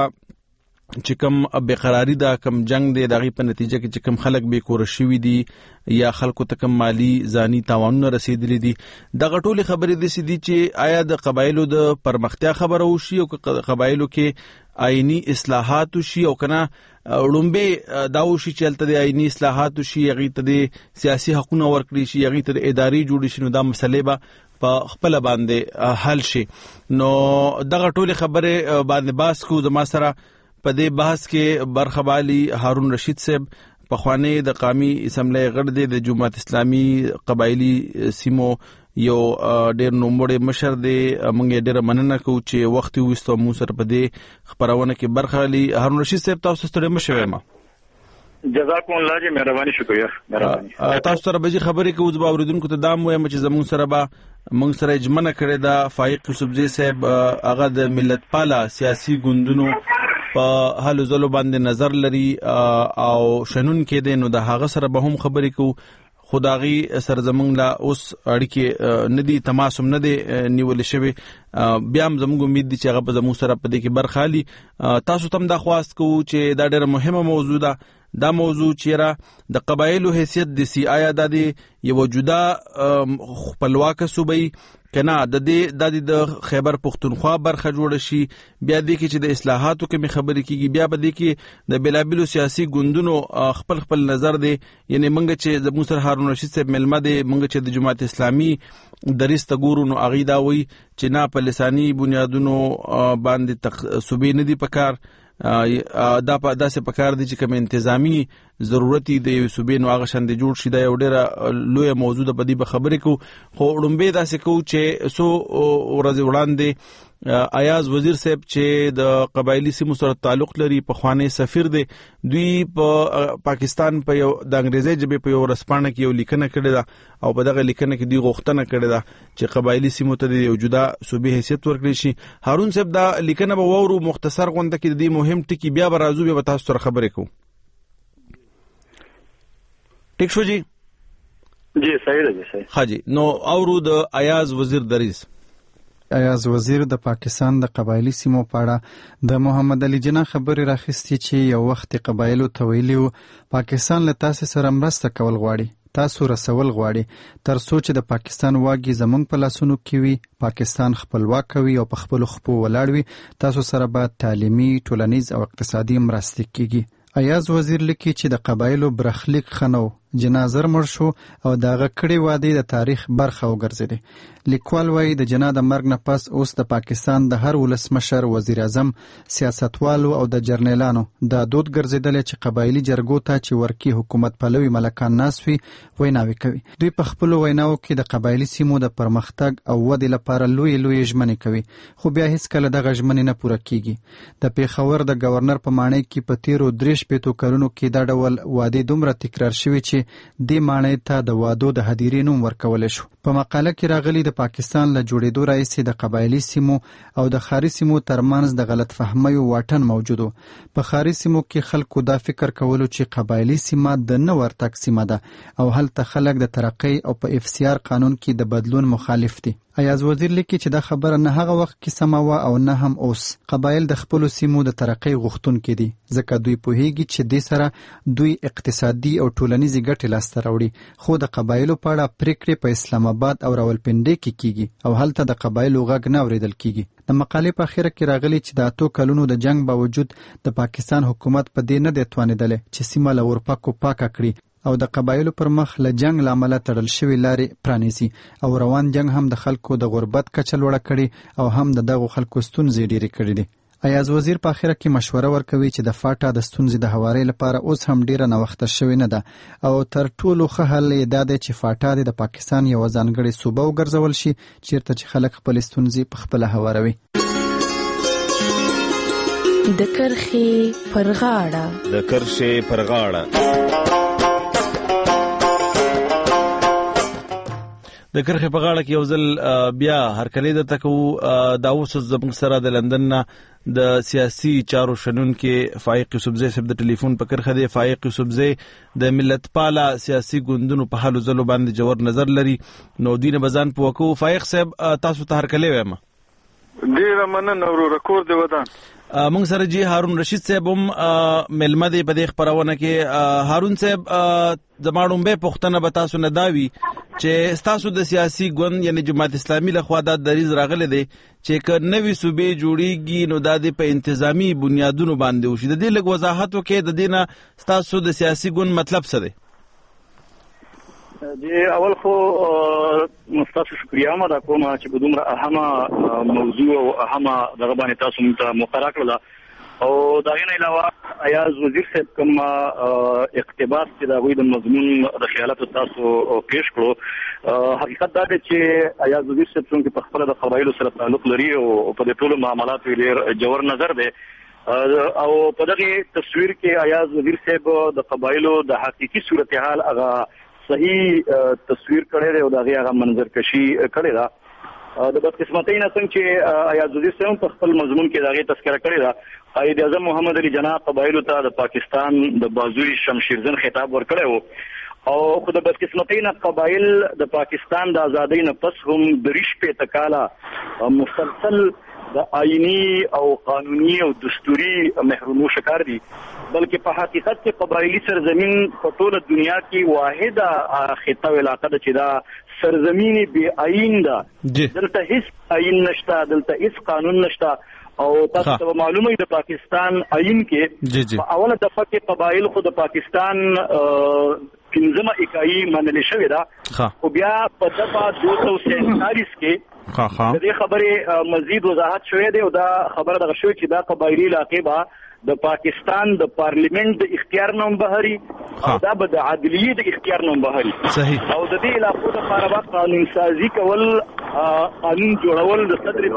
چې کوم بقراری دا کوم جنگ دی دغه په نتیجه کې چې کوم خلک به کور شوي دي یا خلکو ته کوم مالی ځاني تاوانونه رسیدلي دي. دغه ټولې خبرې د سې دي چې آیا د قبایلو د پرمختیا خبره وشي او قبایلو کې آئینی اصلاحات شي او کنه وړومبه دا وشي چې هلته د آئینی اصلاحات شي هغه ته د سیاسي حقوقونه ورکړي شي هغه ته اداري جوړ شي نو دا مسلې به په خپل باندې حل شي. نو دغه ټولې خبره باندې باس کو زما سره په دې بحث کې برخوالي هارون رشید صاحب په خوانی د قومي اسمبلی غړ دی د جماعت اسلامي قبایلی سیمو یو ډېر نوموړی مشر دی. موږ ډېر مننه کوو چې وخت وستو مو سره په دې خبرونه کې برخوالي. هارون رشید صاحب تاسو ستړي مشوي ما جزاکم الله جی مهرباني شکریہ مهرباني. تاسو سره به خبرې کوو د اوریدونکو ته دا مو چې زموږ سره به موږ سره اجمنه کړې دا فائق یوسفزی صاحب هغه د ملت پالا سیاسي ګوندونو په حالو ځلو باندې نظر لري او شنون کې دي نو د هغه سره به هم خبرې کوو. خداغي سر زمونږ لا اوس اړیکې ندي تماسم نه دي نیول شوی. بیا هم زموږ امید دي چې هغه به زموږ سره په دې کې برخالي. تاسو تم دا خواست کوو چې دا ډېره مهمه موضوع ده. دا موضوع چې د قبایلو حیثیت د سی آیا د یو جدا خپلواک صوبې کنه د دې د خیبر پختونخوا برخه جوړ شي بیا د کې چې د اصلاحاتو کې خبرې کیږي بیا به د کې د بلابلو سیاسي ګوندونو خپل خپل نظر دی یعنی منګه چې د موسی هارون رشید صاحب ملمه دی منګه چې د جماعت اسلامي دریس تګورو نو اغیدا وي چې نه په لسانی بنیادونو باندې صوبې نه دی پکار دا په داسې پکار دي چې کوم انتظامی ضرورت دی د صوبې نو هغه شان دی جوړ شي دا یو ډیره لوی موضوع ده په دې به خبرې کو خو وړاندې داسې کو چې سو ورځ وړاندې ایاز وزیر صاحب چې د قبایلی سیمو سره تعلق لري په خوانی سفیر دی دوی په پاکستان په یو د انګریزي ژبه په یو رسپانه کې یو لیکنه کړې ده او په دغه لیکنه کې دی غوښتنه کړې ده چې قبایلی سیمو ته د یو جدا صوبې حیثیت ورکړي شي. هارون صاحب دا لیکنه به وورو مختصر غونډه کې د مهم ټکی بیا به راځو به تاسو سره خبرې کوو. ټیک شو جی جی صحیح ده صحیح ها جی نو اورو د ایاز وزیر دریس ایاز وزیر د پاکستان د قبایلی سیمو په اړه د محمد علي جناح خبرې راخستې چې یو وخت قبایلو ته ویلي وو پاکستان له تاسو سره مرسته کول غواړي تاسو رسول غواړي تر څو چې د پاکستان واګي زمونږ په لاسونو کې وي پاکستان خپلواک وي او په خپل خپو ولاړ وي تاسو سره به تعلیمي ټولنیز او اقتصادي مرستې کیږي. ایاز وزیر لیکي چې د قبایلو برخلیک خنو جناح زر مړ شو او دغه کړي وادي د تاریخ برخه وګرځیدي. لیکوال وایي د جناح د مرګ نه پس اوس د پاکستان د هر ولسمشر وزیر اعظم سیاستوالو او د جرنیلانو د دود ګرځیدل چې قبایلی جرګو ته چې ورکی حکومت پلوي ملکان ناس وي ویناوي کوي. دوی په خپل ویناو کې د قبایلی سیمو د پرمختګ او ودې لپاره لوی لوی ژمنې کوي خو بیا هیڅ کله دغه ژمنې نه پوره کیږي. د پیښور د گورنر په معنی کې په تیرو درې شپېتو کلونو کې دا ډول وعدې دومره تکرار شوي چې دې معنی ته د وادو د هدیرې نوم ورکول شو. په مقاله کې راغلي د پاکستان له جوړېدو راځي د قبایلی سیمو او د خاري سیمو ترمنځ د غلط فهمیو واټن موجود و. په خاري سیمو کې خلکو دا فکر کولو چې قبایلی سیمه د نه ورتګ سیمه ده او هلته خلک د ترقۍ او په اف سی آر قانون کې د بدلون مخالف دي. ایاز وزیر لیکي چې دا خبره نه هغه وخت کې سمه وه او نه هم اوس. قبایل د خپلو سیمو د ترقۍ غوښتونکي دي ځکه دوی پوهیږي چې دې سره دوی اقتصادي او ټولنیزې ګټې لاسته راوړي خو د قبایلو په اړه پریکړې په اسلام آباد او راولپنډۍ کې کیږي او هلته د قبایلو غږ نه اورېدل کیږي. د مقالې په اخره کې راغلي چې د اتو کلونو د جنگ باوجود د پاکستان حکومت په دې نه دی توانېدلی چې سیمه له اورپکو پاکه کړي او د قبایلو پر مخ له جنگ لامله تړل شوی لارې پرانیزي او روان جنگ هم د خلکو د غربت کچه لوړه کړي او هم د دغو خلکو ستونزې ډېرې کړي دي. ایاز وزیر په اخره کې مشوره ورکوي چې د فاټا د ستونزې د هوارۍ لپاره اوس هم ډیره نوښته شوې نه ده او تر ټولو ښه حل یې دا دی چې فاټا د پاکستان یوه ځانګړې صوبه وګرځول شي چیرته چې خلک خپلې ستونزې په خپله هواروي. د کرښې پر غاړه د کرښې پر غاړه د کرخې په غاړه کې یو ځل بیا هرکلی درته کوو. دا اوس زموږ سره د لندن نه د سیاسي چارو شنونکي فایق یوسفزی صاحب د ټلیفون په کرښه دی. فایق یوسفزی د ملت پاله سیاسي ګوندونو په حالو ځلو باندې جوړ نظر لري نو دوی نه به ځان پوه کوو. فایق صاحب تاسو ته هرکلی وایم. ډېره مننه وروره کور دې ودان. موږ سره جی هارون رشید صاحب هم ملمه دی په دې خپرونه کې. هارون صاحب زما ډومبه پوښتنه به تاسو نه دا وي چې ستاسو د سیاسي ګوند یعنی جماعت اسلامي لخوا دا دریځ راغلی دی چې که نوې صوبې جوړیږي نو دا د په انتظامی بنیادونو باندې وشي. د دې لږ وضاحت وکړئ د دې نه ستاسو د سیاسي ګوند مطلب څه دی؟ جی اول خو مستاسو شکریه ما دا کومه چې په دومره اهمه موضوع او اهمه دغه باندې تاسو موږ ته مقرره کړله او دا غي نه علاوه ایاز وزیر صاحب کوم اقتباس چې دا غوي د مضمون د خیالات تاسو پیش کړو حقیقت دا دی چې ایاز وزیر صاحب څنګه په خپل د قبایلو سره تعلق لري او په دې ټولو معاملاتو ډېر جوړ نظر دی او په دغه تصویر کې ایاز وزیر صاحب د قبایلو د حقيقي صورتحال هغه صحیح تصویر کړی دی او د هغې هغه منظرکشي کړې ده. د بدقسمتۍ نه څنګه چې ایاز وزیر صاحب په خپل مضمون کې د هغې تذکره کړې ده قائد اعظم محمد علي جناح قبایلو ته د پاکستان د بازوی شمشیرزن خطاب ورکړی و او خو د بدقسمتۍ نه قبایل د پاکستان د ازادۍ نه پس هم درې شپېته کاله مسلسل د آئینی او قانوني او دستوري محرومو شکار دي، بلکې په حقیقت کې قبایلی سرزمین په ټوله دنیا کې واحده خطه او علاقه ده چې دا سرزمین بی آئین ده. دلته هیڅ آئین نشته، دلته هیڅ قانون نشته. او تاسو ته معلومه د پاکستان آئین کې په اوله دفعه کې قبایل خو د پاکستان پنځمه اکایي منل شوې ده، خو بیا په دفعه دوه سوه سینتالیس کې د دې خبرې مزید وضاحت شوې ده او دا خبره دغه شوې چې دا قبایلی علاقې به د پاکستان د پارلیمنت د اختیار نوم بهري او دا به د عدلیه د اختیار نوم بهري. صحیح. او د دې علاقو لپاره به قانون سازي کول، قانون جوړول د صدر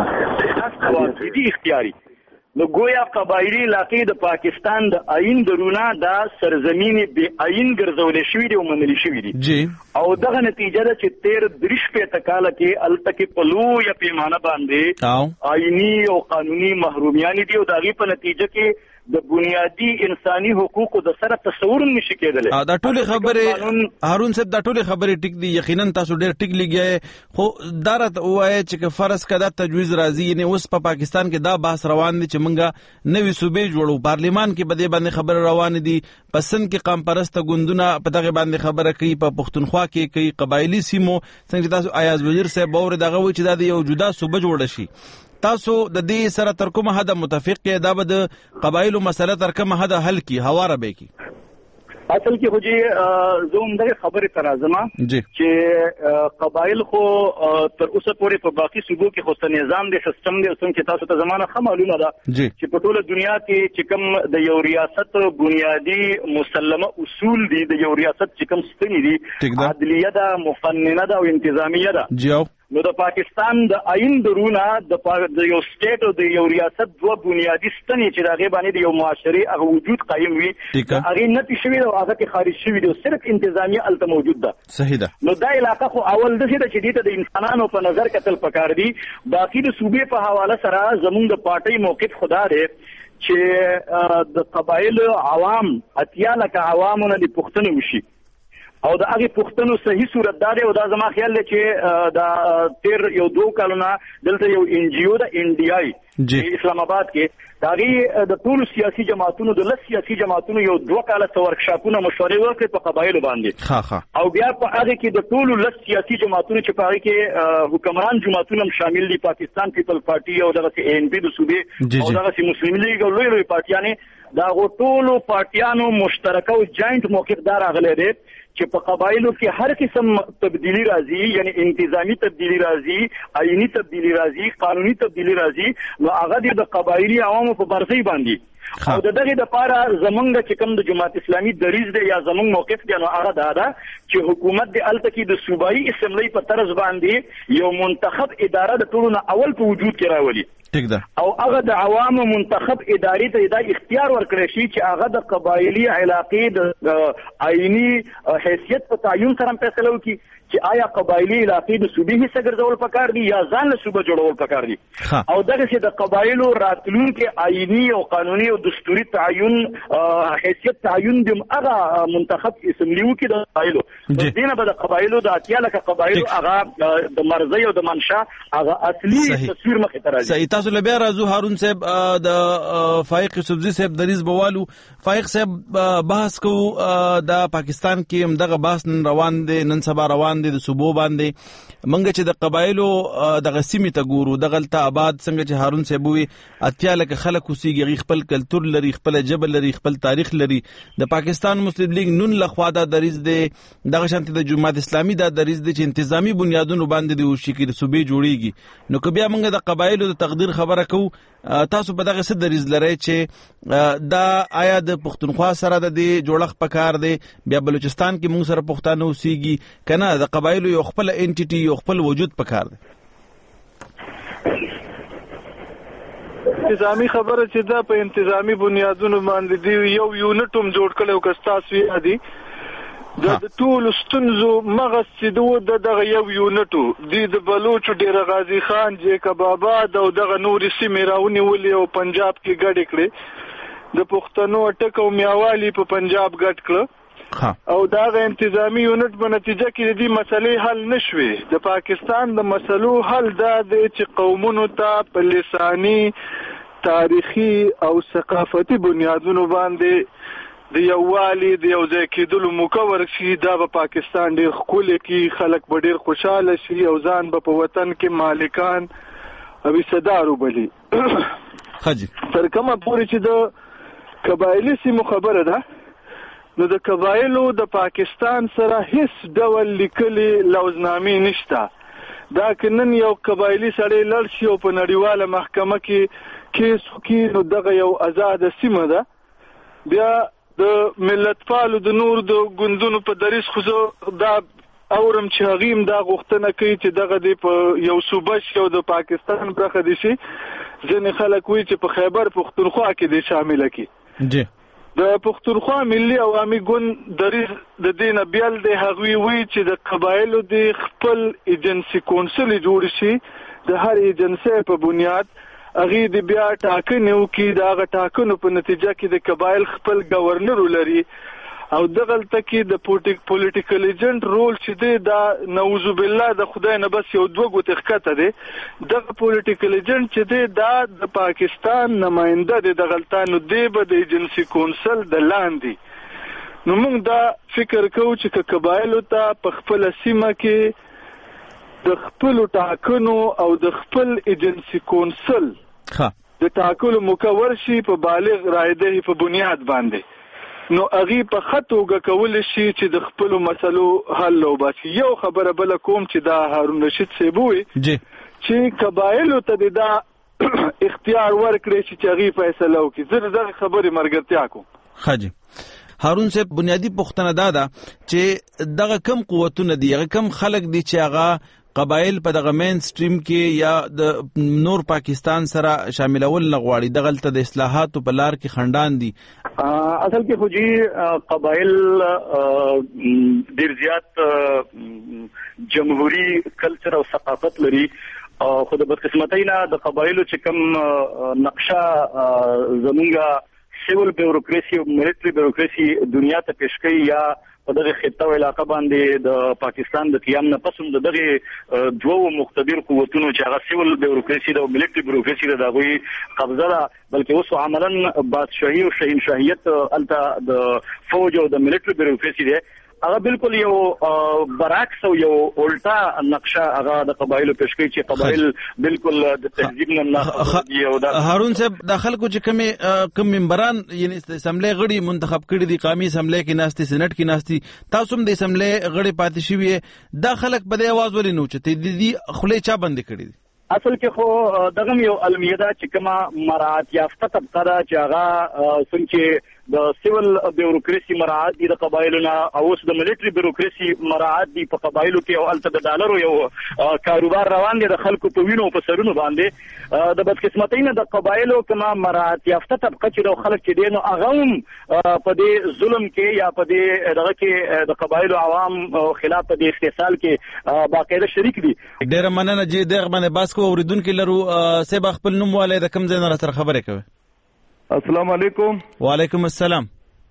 د اختیاري. نو گویا قبایلی علاقې د پاکستان د آئین درونه دا سرزمین بی آئین ګرځولې شوې دي او منلې شوې دي. جی. او دغه نتیجه ده چې تیر دریش په تکاله کې الته کې په لویه پیمانه باندې آئینی او قانوني محرومیان دي او د هغې په نتیجه کې د بنیادی انساني حقوقو د سره تصور نشي کېدلی. دا ټولې خبرې هارون صاحب دا ټولې خبرې ټیک دي، یقینا تاسو ډېر ټیک لګیای، خو دا راته ووایه چې که فرض که دا تجویز راځي، یعنې اوس په پاکستان کې دا بحث روان دی چې موږ نوي صوبې جوړو، پارلیمان کې به دې باندې خبرې روانې دي، په سند کې قام پرسته ګوندونه په دغې باندې خبره کوي، په پښتونخوا کې کوي، قبایلي سیمو څنګه چې تاسو ایاز وزیر صاحب باور دغه وایي چې دا د یو جدا صوبه جوړه شي. تاسو د دې سره تر کومه حده متفق کې دا به د قبایلو مسله تر کومه حده حل کی هواره به کی؟ اصل کې خو چې زه هم دغه خبرې ته راځم چې قبایل خو تر اوسه پورې په باقي صوبو کې خو څه نظام دی، سیستم دی، څنګه چې تاسو ته زمانه ښه معلومه ده چې په ټوله دنیا کې چې کوم د یو ریاست بنیادی مسلمه اصول دي، د یو ریاست چې کوم ستنې دي، عدلیه ده، مفننه ده او انتظامیه ده. نو د پاکستان د آئین درونه د یو سټیټ او د یو ریاست دوه بنیادی ستنې چې د هغې باندې د یو معاشرې هغه وجود قایم وي، د هغې نفي شوي ده او هغه کې خارج شوي دي، صرف انتظامیه هلته موجود ده. صحیح ده. نو دا علاقه خو اول داسې ده چې دې ته د انسانانو په نظر کتل پکار دي. باقي د صوبې په حواله سره زموږ د پارټۍ موقف خدا دی چې د قبایلو عوام اتیا لکه عوامو نه د پوښتنې وشي او د هغې پوښتنو صحیح صورت دا دی، او دا زما خیال دی چې د تیر یو دوه کلونه دلته یو ان جی او ده ان ډي آی اسلام آباد کې، د هغې د ټولو سیاسي جماعتونو د لس سیاسي جماعتونو یو دوه کاله څه ورکشاپونه مشورې وکړې په قبایلو باندې، او بیا په هغې کې د ټولو لس سیاسي جماعتونو چې په هغې کې حکمران جماعتونه هم شامل دي، پاکستان پیپل پارټي او دغسې اے ان پي د صوبې او دغسې مسلم لیګ او لوی لوی پارټیانې، د هغو ټولو پارټیانو مشترکه او جاینټ موقف دا راغلی دی چې په قبایلو کې هر قسم تبدیلی راځي، یعنی انتظامی تبدیلی راځي، آئینی تبدیلی راځي، قانوني تبدیلی راځي، نو هغه د قبایلی عوامو په برخې باندې. او د دغې دپاره زمونږ چې کوم د جماعت اسلامي دریځ دی یا زمونږ موقف دی، نو هغه دا ده چې حکومت د هلته کې د صوبایي اسمبلۍ په طرز باندې یو منتخب اداره د ټولو نه اول په وجود کې راولي، او هغه د عوامو منتخب ادارې ته دا اختیار ورکړی شي چې هغه د قبایلي علاقې د آئیني حیثیت په تعین سره فیصله وکړي چې آیا قبایلي علاقې د صوبې حصه ګرځول پکار دي یا ځان له صوبه جوړول پکار دي، او دغسې د قبایلو راتلونکي آئیني او قانوني او دستوري تعین حیثیت تعین د هغه منتخب اسمبلي وکړي د قبایلو. دې نه به د قبایلو د اتیا لکه قبایلو هغه د مرضۍ او د منشا هغه اصلي تصویر مخې ته راځي. تاسو له بیا راځو هارون صاحب د فایق یوسفزي صاحب دریځ بوالو. فایق صاحب بحث کوو د پاکستان کې هم دغه بحث نن روان دی، نن سبا روان دی د صوبو باندې. منګه چې د قبایلو دغه سیمې ته ګورو، دغلته آباد څنګه چې هارون صاحب ووي اتیا لکه خلک اوسېږي، خپل کلتور لري، خپله ژبه لري، خپل تاریخ لري. د پاکستان مسلم لیگ نون لخوا دا دریځ دی، دغه شانتې د جماعت اسلامي دا دریځ دی چې انتظامي بنیادونو باندې د وشي کې د صوبې جوړېږي. نو که بیا موږ د قبایلو د تقدیر خبره کوو، تاسو په دغه څه دریځ لرئ چې دا آیا د پښتونخوا سره د دې جوړښت پکار دی، بیا بلوچستان کې موږ سره پښتانه اوسېږي که نه، د قبایلو یو خپل انټیټي یو خپل وجود پکار دی؟ انتظامی خبره چې دا په انتظامی بنیادونو باندې دی، یو یونټ هم جوړ کړی او که ستاسو یاد وي د ټولو ستونزو مغز چې د دغه یو یونټو دی د بلوچو ډیره غازي خان، جیکب آباد او دغه نورې سیمې راونیولې او پنجاب کې ګډې کړې، د پښتنو اټک او میاوالی په پنجاب ګډ کړه، او دا غ انتظامی یونټ په نتیجه کې د دې مسلې حل نشوي. د پاکستان د مسلو حل دا دی چې قومونو ته په لساني تاریخي او ثقافتي بنیادونو باندې د یووالي د یو ځای کېدلو موقع ورکړي. دا به پاکستان ډېر ښکلی کړي، خلک به ډېر خوشحاله شي او ځان به په وطن کې مالکان او حصه‌دار وبلي. تر کومه پورې چې د قبایلي سیمو خبره ده، نو د قبایلو د پاکستان سره هیڅ ډول لیکلي لوزنامې نشته. دا که نن یو قبایلي سړی لړ شي او په نړیواله محکمه کې کیس وکړي، نو دغه یو آزاده سیمه ده. بیا د ملتپالو د نور د ګوندونو په دریځ خو زه دا اورم چې هغوی هم دا غوښتنه کوي چې دغه دی په یو صوبه شي او د پاکستان برخه دي شي. ځینې خلک وایي چې په خیبر پښتونخوا کې دې شامله کړي. د پښتونخوا ملي عوامي ګوند دریځ د دې نه بیل دی. هغوی وایي چې د قبایلو د خپل ایجنسي کونسل جوړ شي، د هر ایجنسي په بنیاد هغوی د بیا ټاکنې وکړي. د هغه ټاکنو په نتیجه کې د قبایل خپل ګورنر ولري او دغلته کې د پولیټیکل ایجنټ رول چې دی دا نعوذ بالله د خدای نه بس یو دوه ګوتې ښکته دی. دغه پولیټیکل ایجنټ چې دی دا د پاکستان نماینده دی دغلته، نو دی به د ایجنسي کونسل د لاندې. نو موږ دا فکر کوو چې که قبایلو ته په خپله سیمه کې د خپلو ټاکنو او د خپل ایجنسي کونسل د ټاکلو موقع ورشي په بالغ رایدهي په بنیاد باندې، نو هغوی په ښه توګه کولی شي چې د خپلو مسلو حل وباسي. یو خبره بله کوم چې دا هارون رشید صاحب ووایي چې قبایلو ته د دا اختیار ورکړی شي چې هغوی فیصله وکړي. زه د دغه خبرې ملګرتیا کوم. ښه جي هارون صاحب، بنیادي پوښتنه دا ده چې دغه کم قوتونه دي، هغه کم خلک دي چې هغه قبایل په دغه مین سټریم کې یا د نور پاکستان سره شاملول نه غواړي، دغلته د اصلاحاتو په لار کې خنډان دي. اصل کې خو جی قبایل ډیر زیات جمهوری کلچر او ثقافت لري. خو د بدقسمتۍ نه د قبایلو چې کوم نقشه زمونږ سیول بیوروکراسي او ملټري بیوروکراسي دنیا ته پیش کوي، یا په دغه خطه او علاقه باندې د پاکستان د قیام نه پس هم د دغه دوه مقتدر قوتونو چې هغه سیول بیوروکراسي او ملټري بیوروکراسي د هغوی قبضه ده، بلکې اوس عملاً بادشاهي او شهنشاهیت هلته د فوج او د ملټري بیوروکراسي دی. هغه بالکل یو برعکس او یو الټا نقشه هغه د قبایلو پیش کوي چې قبایل بالکل د تهذیب نه نه دي. او دا هارون صاحب د خلکو چې کوم کوم منبران یعنی اسمبلی غړي منتخب کړي دي، قومي اسمبلی کې ناستي، سېنات کې ناستي، تاسو هم د اسمبلی غړي پاتې شوي، دا خلک په دې आवाज ولې نه اوچتي دي؟ خولې چا بند کړي دي؟ اصل کې خو دغه یو المیه ده چې کومه مراعات یافته طبقه ده چې هغه څنګه د سیول بیوروکراسي مراعات دي د قبایلو نه، او اوس د ملټري بیوروکراسي مراعات دي په قبایلو کې، او هلته د ډالرو یو کاروبار روان دی د خلکو په وینو په سرونو باندې. د بدقسمتۍ نه د قبایلو کومه مراعات یافته طبقه چې د خلک چې دی نو هغه هم په دې ظلم کې یا په دې دغه کې د قبایلو عوام خلاف په دې استحصال کې باقاعده شریک دي. ډېره مننه چې دغه باندې بحث کوو. اوریدونکي لرو صاحب، خپل نوم والي د کوم ځای نه راسره خبرې کوي؟ السلام علیکم. وعلیکم السلام.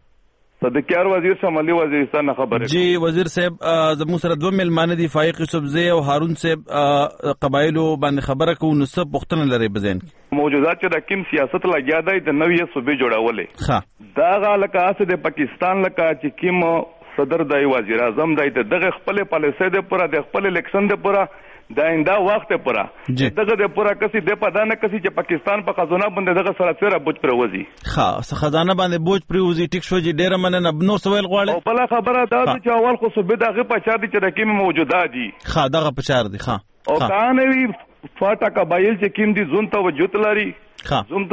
صدقیار وزیر شمالي وزیرستان نه خبرې. جی وزیر صاحب، زموږ سره دوه میلمانه دي، فایق یوسفزی او هارون صاحب. قبایلو باندې خبره کوو، نو څه پوښتنه لرئ په ذهن کې؟ موجودات چې د کوم سیاست لګیا دی د نوې صوبې جوړولې، ښه دا هغه لکه هسې د پاکستان لکه چې کوم صدر دی، وزیر اعظم دی، د دغه خپلې پالیسۍ د پوره د خپل الیکشن د پوره د آینده وخت پوره دغه د پوره کسي د پدانه کسي چې پاکستان په خزانه باندې دغه سره سره بوج پروزي. ښه خزانه باندې بوج پروزي، ټیک شو چې ډیره مننه. نو سوال غواړي او بل خبره دا چې اول خو صوبې دغه پچا دي چې د کوم موجوده دي. ښه دغه پچار دي. ښه او کانه وی فاټا قبایل چې کوم دي زون ته وجود لري، ښه زون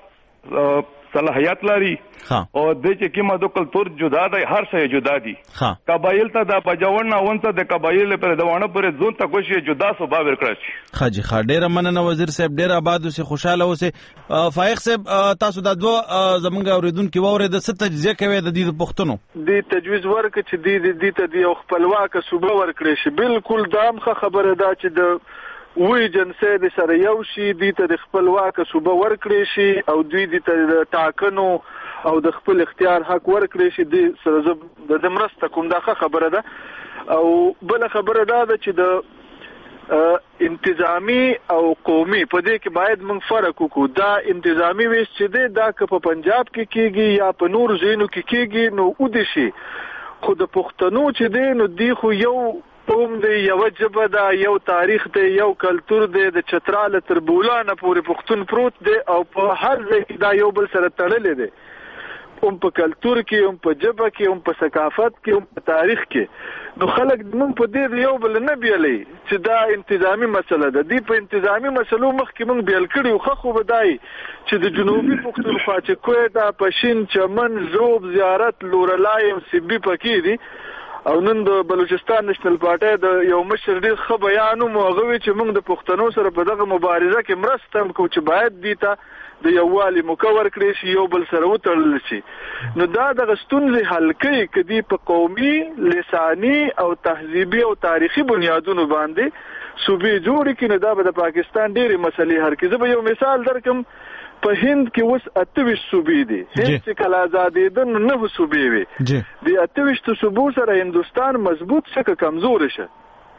ته صلاحیت لري، او د چې کومه د کلتور جدا دی، هر شی جدا دي. قبایل ته د بجاون نه ونته د قبایل پر دوانه پر ځون ته کوشي جدا صوبا ورکړي. ښه جی ښه، ډیره مننه وزیر صاحب، ډیر آباد اوسه، خوشاله اوسه. فایق صاحب، تاسو د دوه زمونږ اوریدونکو ووره د ست تجزیه کوي د دې پښتنو د تجویز ورک چې د دې ته د خپلواک صوبه ورکړي شي. بالکل دامخه خبره ده چې د وی جنسه د سره یو شي، د ته د خپلواک صوبه ورکړي شي او دوی د ټاکنو او د خپل اختیار حق ورکړي شي د سره د مرسته کوم دا خبره ده. او بل خبره دا ده چې د انتظامی او قومي په دې کې باید موږ فرق وکړو. دا انتظامی ویش چې دی دا که په پنجاب کې کیږي یا په نور ځایونو کې کیږي نو ودی شي، خو د پښتنو چې دی نو دی خو یو قوم دی، یو ژبه ده، یو تاریخ دی، یو کلتور دی، د چتراله تر بولانه پورې پښتون پروت دی او په هر ځای کې دا یو بل سره تړلې دی، هم په کلتور کې، هم په ژبه کې، هم په ثقافت کې، هم په تاریخ کې. نو خلک موږ په دې یو بل نه بیلي چې دا انتظامی مسله ده. دی په انتظامی مسلو مخکې موږ بیل کړي خو خو بدای چې د جنوبي پښتونخوا چې کویټه، پښین، چمن، ژوب، زیارت، لورلای او سیبي پکې دي. او نن د بلوچستان نېشنل پارټي د یو مشر ډیر ښه بیان مو غوي چې موږ د پښتنو سره په دغه مبارزه کې مرسته کوو چې باید دي ته د یووالي مکور کړی شي، یو بل سره وتړل شي. نو دا د ستونزې حل کوي کدي په قومي، لساني او تهذیبي او تاریخي بنیادونو باندې صوبې جوړ کړي. دا به د پاکستان ډېرې مسلې حل کړي. زه به یو مثال درکم. په هند کې اوس اتهویشت صوبې دي. هند چې کله آزادېده نو نهه صوبې وې. د اتهویشتو صوبو سره هندوستان مضبوط شه که کمزور شه.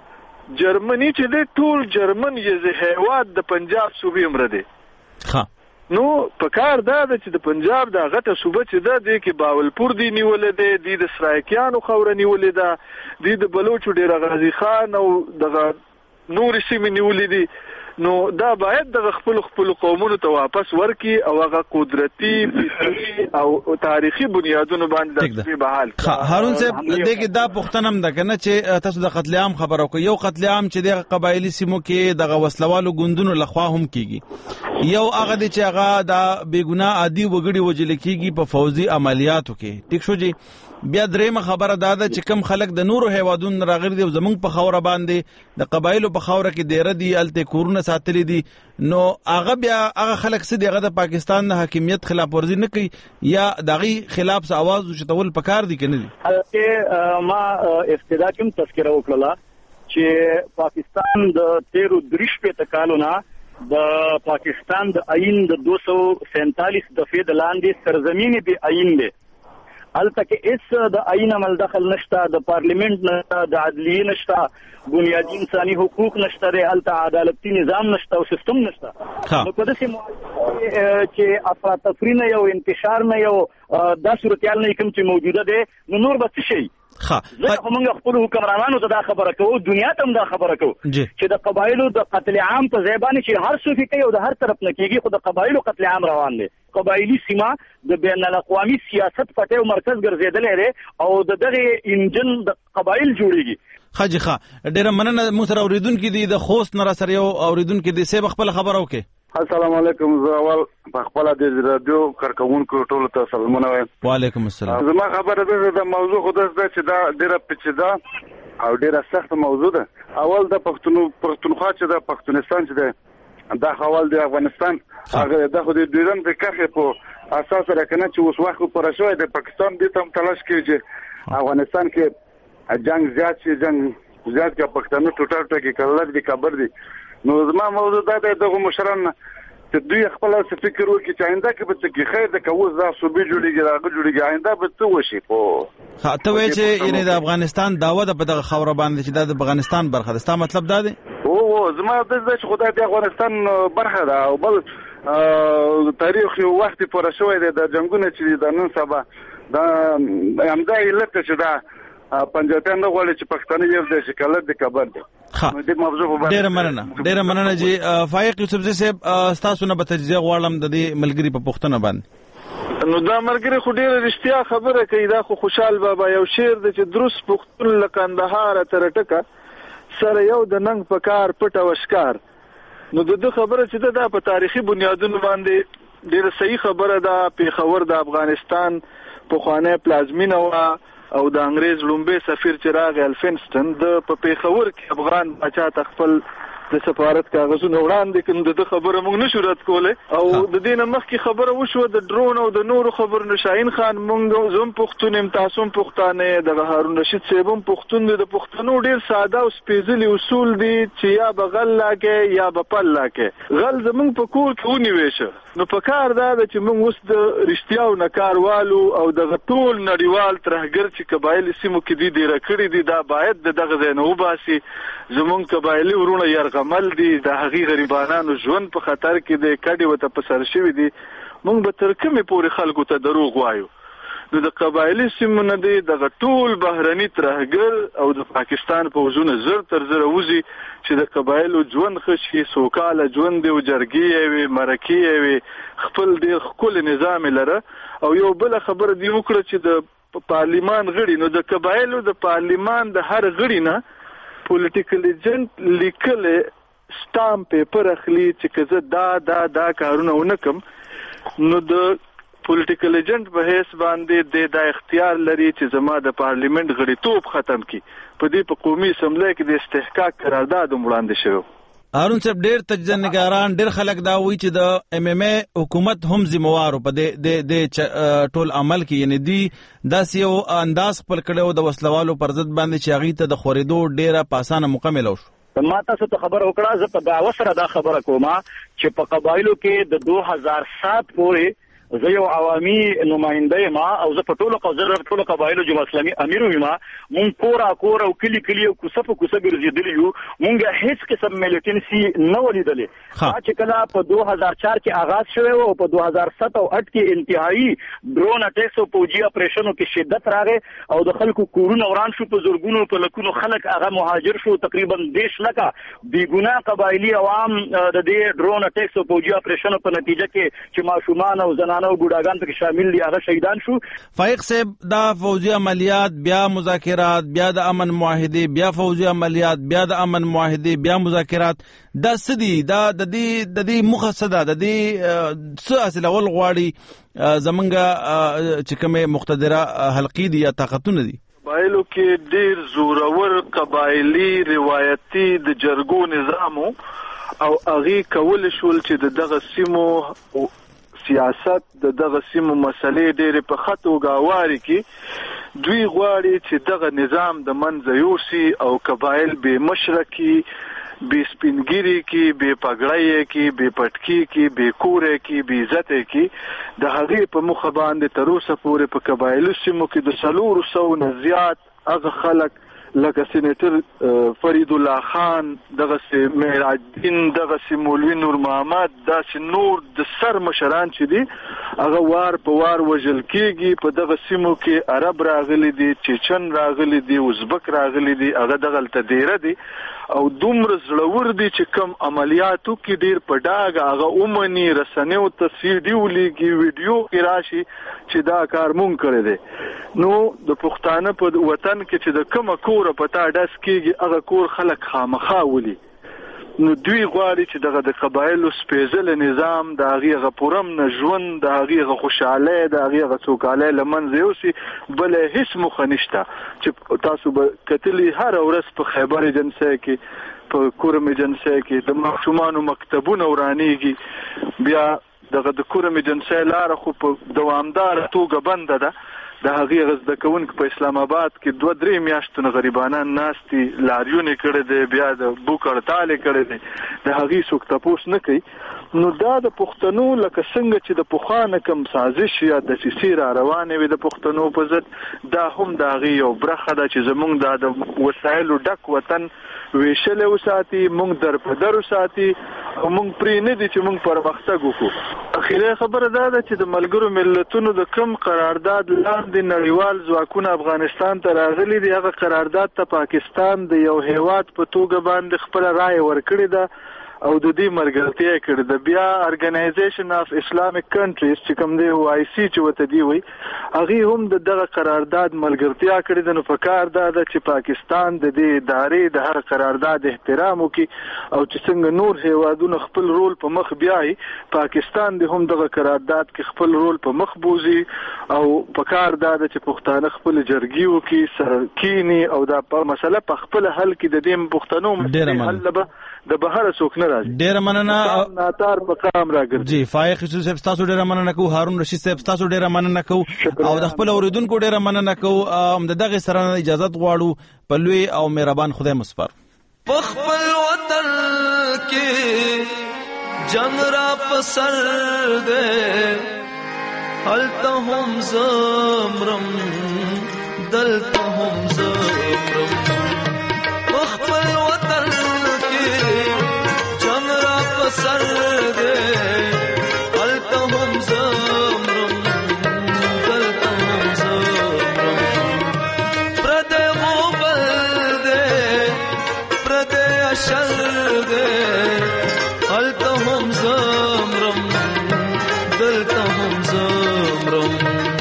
جرمني چې دی ټول جرمن یې هیواد د پنجاب صوبې مره دی. نو په کار دا ده چې د پنجاب دا غټه صوبه چې ده دی کې باولپور دی نیولې دی، دی د سرایکیانو خوره نیولې ده، دی د بلوچو ډېر غازي خان او دغه نورې سیمې نیولې دي. نو دا باید د خپل خپل قومونو ته واپس ورکی او هغه قدرتي، فطري او تاریخي بنیادونو باندې د بحال. هارون صاحب دغه دا پښتنه هم ده کنه چې تاسو د قتل عام خبرو کوي. یو قتل عام چې د قبایلی سیمو کې د وسلوالو ګوندونو لخوا هم کیږي، یو هغه د چې هغه د بیګناه عادي وګړي وجل کیږي په فوزي عملیاتو کې. ټیک شو جی. بیا درېمه خبره دا ده چې کم خلک د نورو هیوادونو راغلي دي زمونږ په خوره باندې د قبایلو په خوره کې ډیره دي الته کورونه ساتلي دي، نو هغه بیا هغه خلک څه دی هغه د پاکستان د حاکمیت خلاف ورزي نه کوي یا دغه خلاف څه आवाज وشتول پکار دي کنه دي. البته ما ابتدا کوم تذکره وکړه چې پاکستان د تیرو دریش په کالونه د پاکستان د آئین د دو سو سینتالیس دفعه د لاندې سرزمین دی آئین دی. البته کې اس د آئین عمل دخل نشته، د پارلیمنت نشته، د عدلیه نشته، بنیادی انساني حقوق نشته، البته عدالتي نظام نشته او سیستم نشته. نو په داسې موضوع چې افراطفري نه یو انتشار نه یو دا صورتحال نه کوم چې موجوده دی نو نور به څه شي. ها زه موږ خپل حکمرانانو ته دا خبره کوو، دنیا ته هم دا خبره کوو چې د قبایلو د قتل عام په ځای باندې چې هر څوک کوي او د هر طرف نه کیږي، خو د قبایلو قتل عام روان دی. قبایلی سیمه د بین الاقوامي سیاست پټه او مرکز ګرځیدلې ده او د دغه انجن د قبایل جوړیږي. خاجي ښه ډیره مننه. مو سره اوریدونکو دي د خوست نه را سره یو اوریدونکو دي سه خپل خبرو کې. السلام علیکم. زه اول په خپل د رادیو کارکونکو ټول ته سلامونه وایم. وعلیکم السلام. زما خبره ده د موضوع خو ده چې دا ډیره پیچیده او ډیره سخت موضوع ده. اول د پښتونو پښتونخوا چې د پښتونستان چې ده دا حوال د افغانستان هغه د خو د ډیرن د کخه په اساس راکنه چې اوس وخت پر شوی د پاکستان د تم تلاش کوي چې افغانستان کې جنگ زیات شي، جنگ زیات کې پښتنو ټوټل ټکی کړل دي کبر دي. نو زما موضوع دا ده دغه مشران چې دوی خپل څه فکر وکړي چې آینده کې به څه خیر د کوز دا صوبې جوړیږي راغ جوړیږي آینده به څه وشي. په خاطر وای چې یعنی د افغانستان داوا د په دغه خوره باندې چې د افغانستان برخه ده، ستا مطلب دا دی؟ او او زما د دې چې خدای د افغانستان برخه ده او بل تاریخ یو وخت پر شوې ده د جنگونو چې د نن سبا د همدا علت چې دا پنځاتان نه غواړي چې پښتانه یو د شکلت د کبر دي. دې موضوع په ډېر مننه ډېر مننه چې فایق یوسف زی صاحب تاسو نه به تجزیه غواړم د دې ملګری په پښتنه باندې. نو دا ملګری خو ډېر رښتیا خبره کوي. دا خو خوشحال بابا یو شعر دی چې دروس پښتون له کندهار تر ټکه سره یو د ننګ په کار پټ او ښکار. نو د دې خبره چې دا په تاریخي بنیادونو باندې ډېر صحیح خبره ده. پیښور د افغانستان پخوانی پلازمینه وه او د انګريز لومبي سفیر چراغ الفنسټن د په پیښور کې افغان بچا تخپل د سفارت کاغذونه وړاندې کړي. د خبره موږ نشو رد کوله او د دې نه مخکې خبره وشو د ډرون او د نورو خبرونو. شاهین خان موږ زوم پښتون ام تاسو پښتانه د هارون رشید صاحب پښتون د پښتنو ډیر ساده او سپیڅلي اصول دي چې یا بغل لاکه یا بپل لاکه. غل زمونږ په کور کې ونیوي شه نو په کار دا ده چې موږ اوس د رښتیاو نه کار والو او دغه ټول نړیوال ترهګر چې قبایلي سیمو کې دي ډېره کړي دي دا باید د دغه ځای نه وباسي. زمونږ قبایلي ورونه یرغمل دي، د هغې غریبانانو ژوند په خطر کې دی، کډې ورته په سر شوي دي. موږ به تر کومې پورې خلکو ته دروغ وایو؟ نو د قبایلي سیمو نه دی دغه ټول بهرني ترهګر او د پاکستان پوځونه زر تر زره وځي چې د قبایلو ژوند ښه شي، سوکاله ژوند دی، جرګې یې وي، مرکې یې وي، خپل ډېر ښکلی نظام یې لره. او یو بله خبره دې وکړه چې د پارلیمان غړي، نو د قبایلو د پارلیمان د هر غړي نه پولیټیکل ایجنټ لیکلی سټامپ پیپر اخلي چې که زه دا دا دا کارونه ونه کړم، نو د پولیټیکل ایجنټ په حیث باندې د دا اختیار لري چې زما د پارلیمنت غړیتوب ختم کی. په دې په قومي اسمبلی کې د استحقاق قرارداد وړاندې شوی. هارون صاحب ډېر تجزیه‌نګاران ډېر خلک دا وایي چې د ایم ایم ای حکومت هم ذمہوار په دې د ټول عمل کې، یعنی دی داسې یو انداز خپل کړی د وسلوالو پر ضد باندې چې هغې ته د خورېدو ډېره په اسانه مکمل شو. ما تاسو ته خبر وکړه، زه په دعوه سره دا خبره کوم چې په قبایلو کې د دو هزار سات پورې زه یو عوامي نماینده یم او زه په ټولو ټولو قبایلو جمع اسلامي امیر یم. مونږ کور کور او کلی کلی او کوڅه په کوڅه ګرځېدلي یو. مونږ هیڅ قسم میلیټنسي نه ولیدلې. چې کله په دو هزار چار کې آغاز شوی و او په دو هزار سات او اټ کې انتهایی ډرون اټیکس او پوجي اپریشنو کې شدت راغی او د خلکو کورونه وران شو، په زورګونو په لکونو خلک هغه مهاجر شو. تقریبا دیش لکه بیګناه قبایلي عوام د دې ډرون اټیکس او پوجي اپریشنو په نتیجه کې چې ماشومان او زنانه او ګوډاګان پکې شامل دي هغه شهیدان شو. فائق صاحب، دا فوجي عملیات بیا مذاکرات بیا د امن معاهده بیا فوجي عملیات بیا د امن معاهده بیا مذاکرات، دا سدي دا د دې د دې مخه صدا د دې څه اصل اول غواړي زمونږ چې کومه مقتدره حلقې دي یا طاقتونه دي؟ قبایلو کې ډېر زورور قبایلی روایتي د جرګو نظامو او هغې کول شول چې د دغه سیمو سیاست د دغه سیمو مسلې ډېرې په ښه توګه اواري کړي. دوی غواړي چې دغه نظام د منځه یوسي او قبایل بې مشره کړي، بې سپینګیري کړي، بې پګړۍ کړي، بې پټکي کړي، بې کوره کړي، بې عزته کړي. د هغې په موخه باندې تر اوسه پورې په قبایلو سیمو کې د څلورو سوو نه زیات هغه خلک لکه سینیټر فرید الله خان، دغه معراج الدین، دغه مولوي نور محمد، داسې نور د سر مشران چې دي هغه وار په وار وژل کېږي. په دغه سیمو کې عرب راغلي دي، چیچن راغلي دي، ازبک راغلي دي، هغه دغلته ډېره دي او دومره زړور دي چې کم عملیاتو کې ډېر په ډاګه هغه ومني، رسنیو ته سیډي ولیږي، ویډیو کې راشي چې دا کار مونږ کړی دی. نو د پښتانه په وطن کې چې د کومه کوره په تا ډس کېږي هغه کور خلک خامخا ولي. نو دوی غواړي چې دغه د قبایلو سپېڅلی نظام د هغې هغه پرامن ژوند، د هغې هغه خوشحالۍ، د هغې هغه سوکالۍ له منځه یوسي. بله هېڅ موخه نشته. چې تاسو به کتلي هره ورځ په خیبر ایجنسۍ کې، په کورم ایجنسۍ کې د ماشومانو مکتبونه ورانېږي. بیا دغه د کورم ایجنسۍ لاره خو په دوامداره توګه بنده ده. د هغې هغه زده کوونکي په اسلام آباد کې دوه درې میاشتونه غریبانان ناست دي، لاریون یې کړی دی، بیا د بوک هړتال یې کړی دی، د هغې څوک تپوس نه کوي. نو دا د پښتنو لکه څنګه چې د پخوا نه کوم سازش یا دسیسې را روانې وي د پښتنو په ضد، دا هم د هغې یو برخه ده چې زموږ دا د وسایلو ډک وطن ویشلی وساتي، موږ در په در وساتي او موږ پرې نه دي چې موږ پرمختګ وکړو. اخیری خبره دا ده چې د ملګرو ملتونو د کوم قرارداد لاندې نړیوال ځواکونه افغانستان ته راغلي دي، هغه قرارداد ته پاکستان د یو هیواد په توګه باندې خپله رایه ورکړې ده او د دې ملګرتیا یې کړې ده. بیا ارګنایزیشن اف اسلامیک کنټریز چې کوم دی او آی سی چې ورته دی وایي، هغې هم د دغه قرارداد ملګرتیا کړې ده. نو په کار دا ده چې پاکستان د دې ادارې د هر قرارداد احترام وکړي او چې څنګه نور هیوادونه خپل رول په مخ بیایي، پاکستان د هم دغه قرارداد کې خپل رول په مخ بوزي. او په کار دا ده چې پښتانه خپل جرګې وکړي، سره کینی او دا په مسله په خپل حل کې د دې پښتنو مسلې حل به د بهر څوک نه راځي. ډېره مننه. ناتار په قام راګرځي. جی فائق صاحب تاسو ډېره مننه کوو. هارون رشید صاحب تاسو ډېره مننه کوو او د خپل اوریدونکو ډېره مننه کوو. د دغه سره اجازه غواړو په لوی او مهربان خدای مسپار. په خپل وطن کې جنگ را پسر دے هلته هم زمرم دلته هم زمرم خپل وطن کې جنگ را پسر دے هلته هم زمرم دلته هم زمرم پردې غوبل دے پردې اشل دے هلته هم زمرم دلته هم زمرم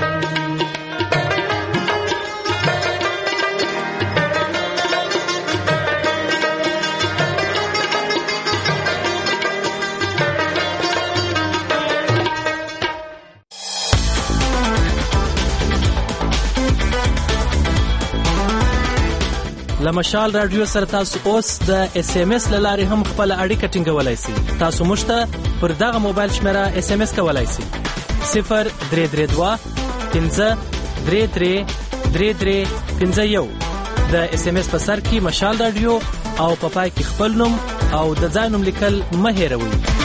لمشال رادیو سره تاسو اوس د اس ام اس لاري هم خپل اړیکه ټینګولای شئ. تاسو مشته پر دغه موبایل شمیره اس ام اس کولای شئ صفر درې درې دوه پنځه درې درې درې درې پنځه یو. د اس ام اس په سر کې مشال رادیو او په پای کې خپل نوم او د ځای نوم لیکل مه هېروئ.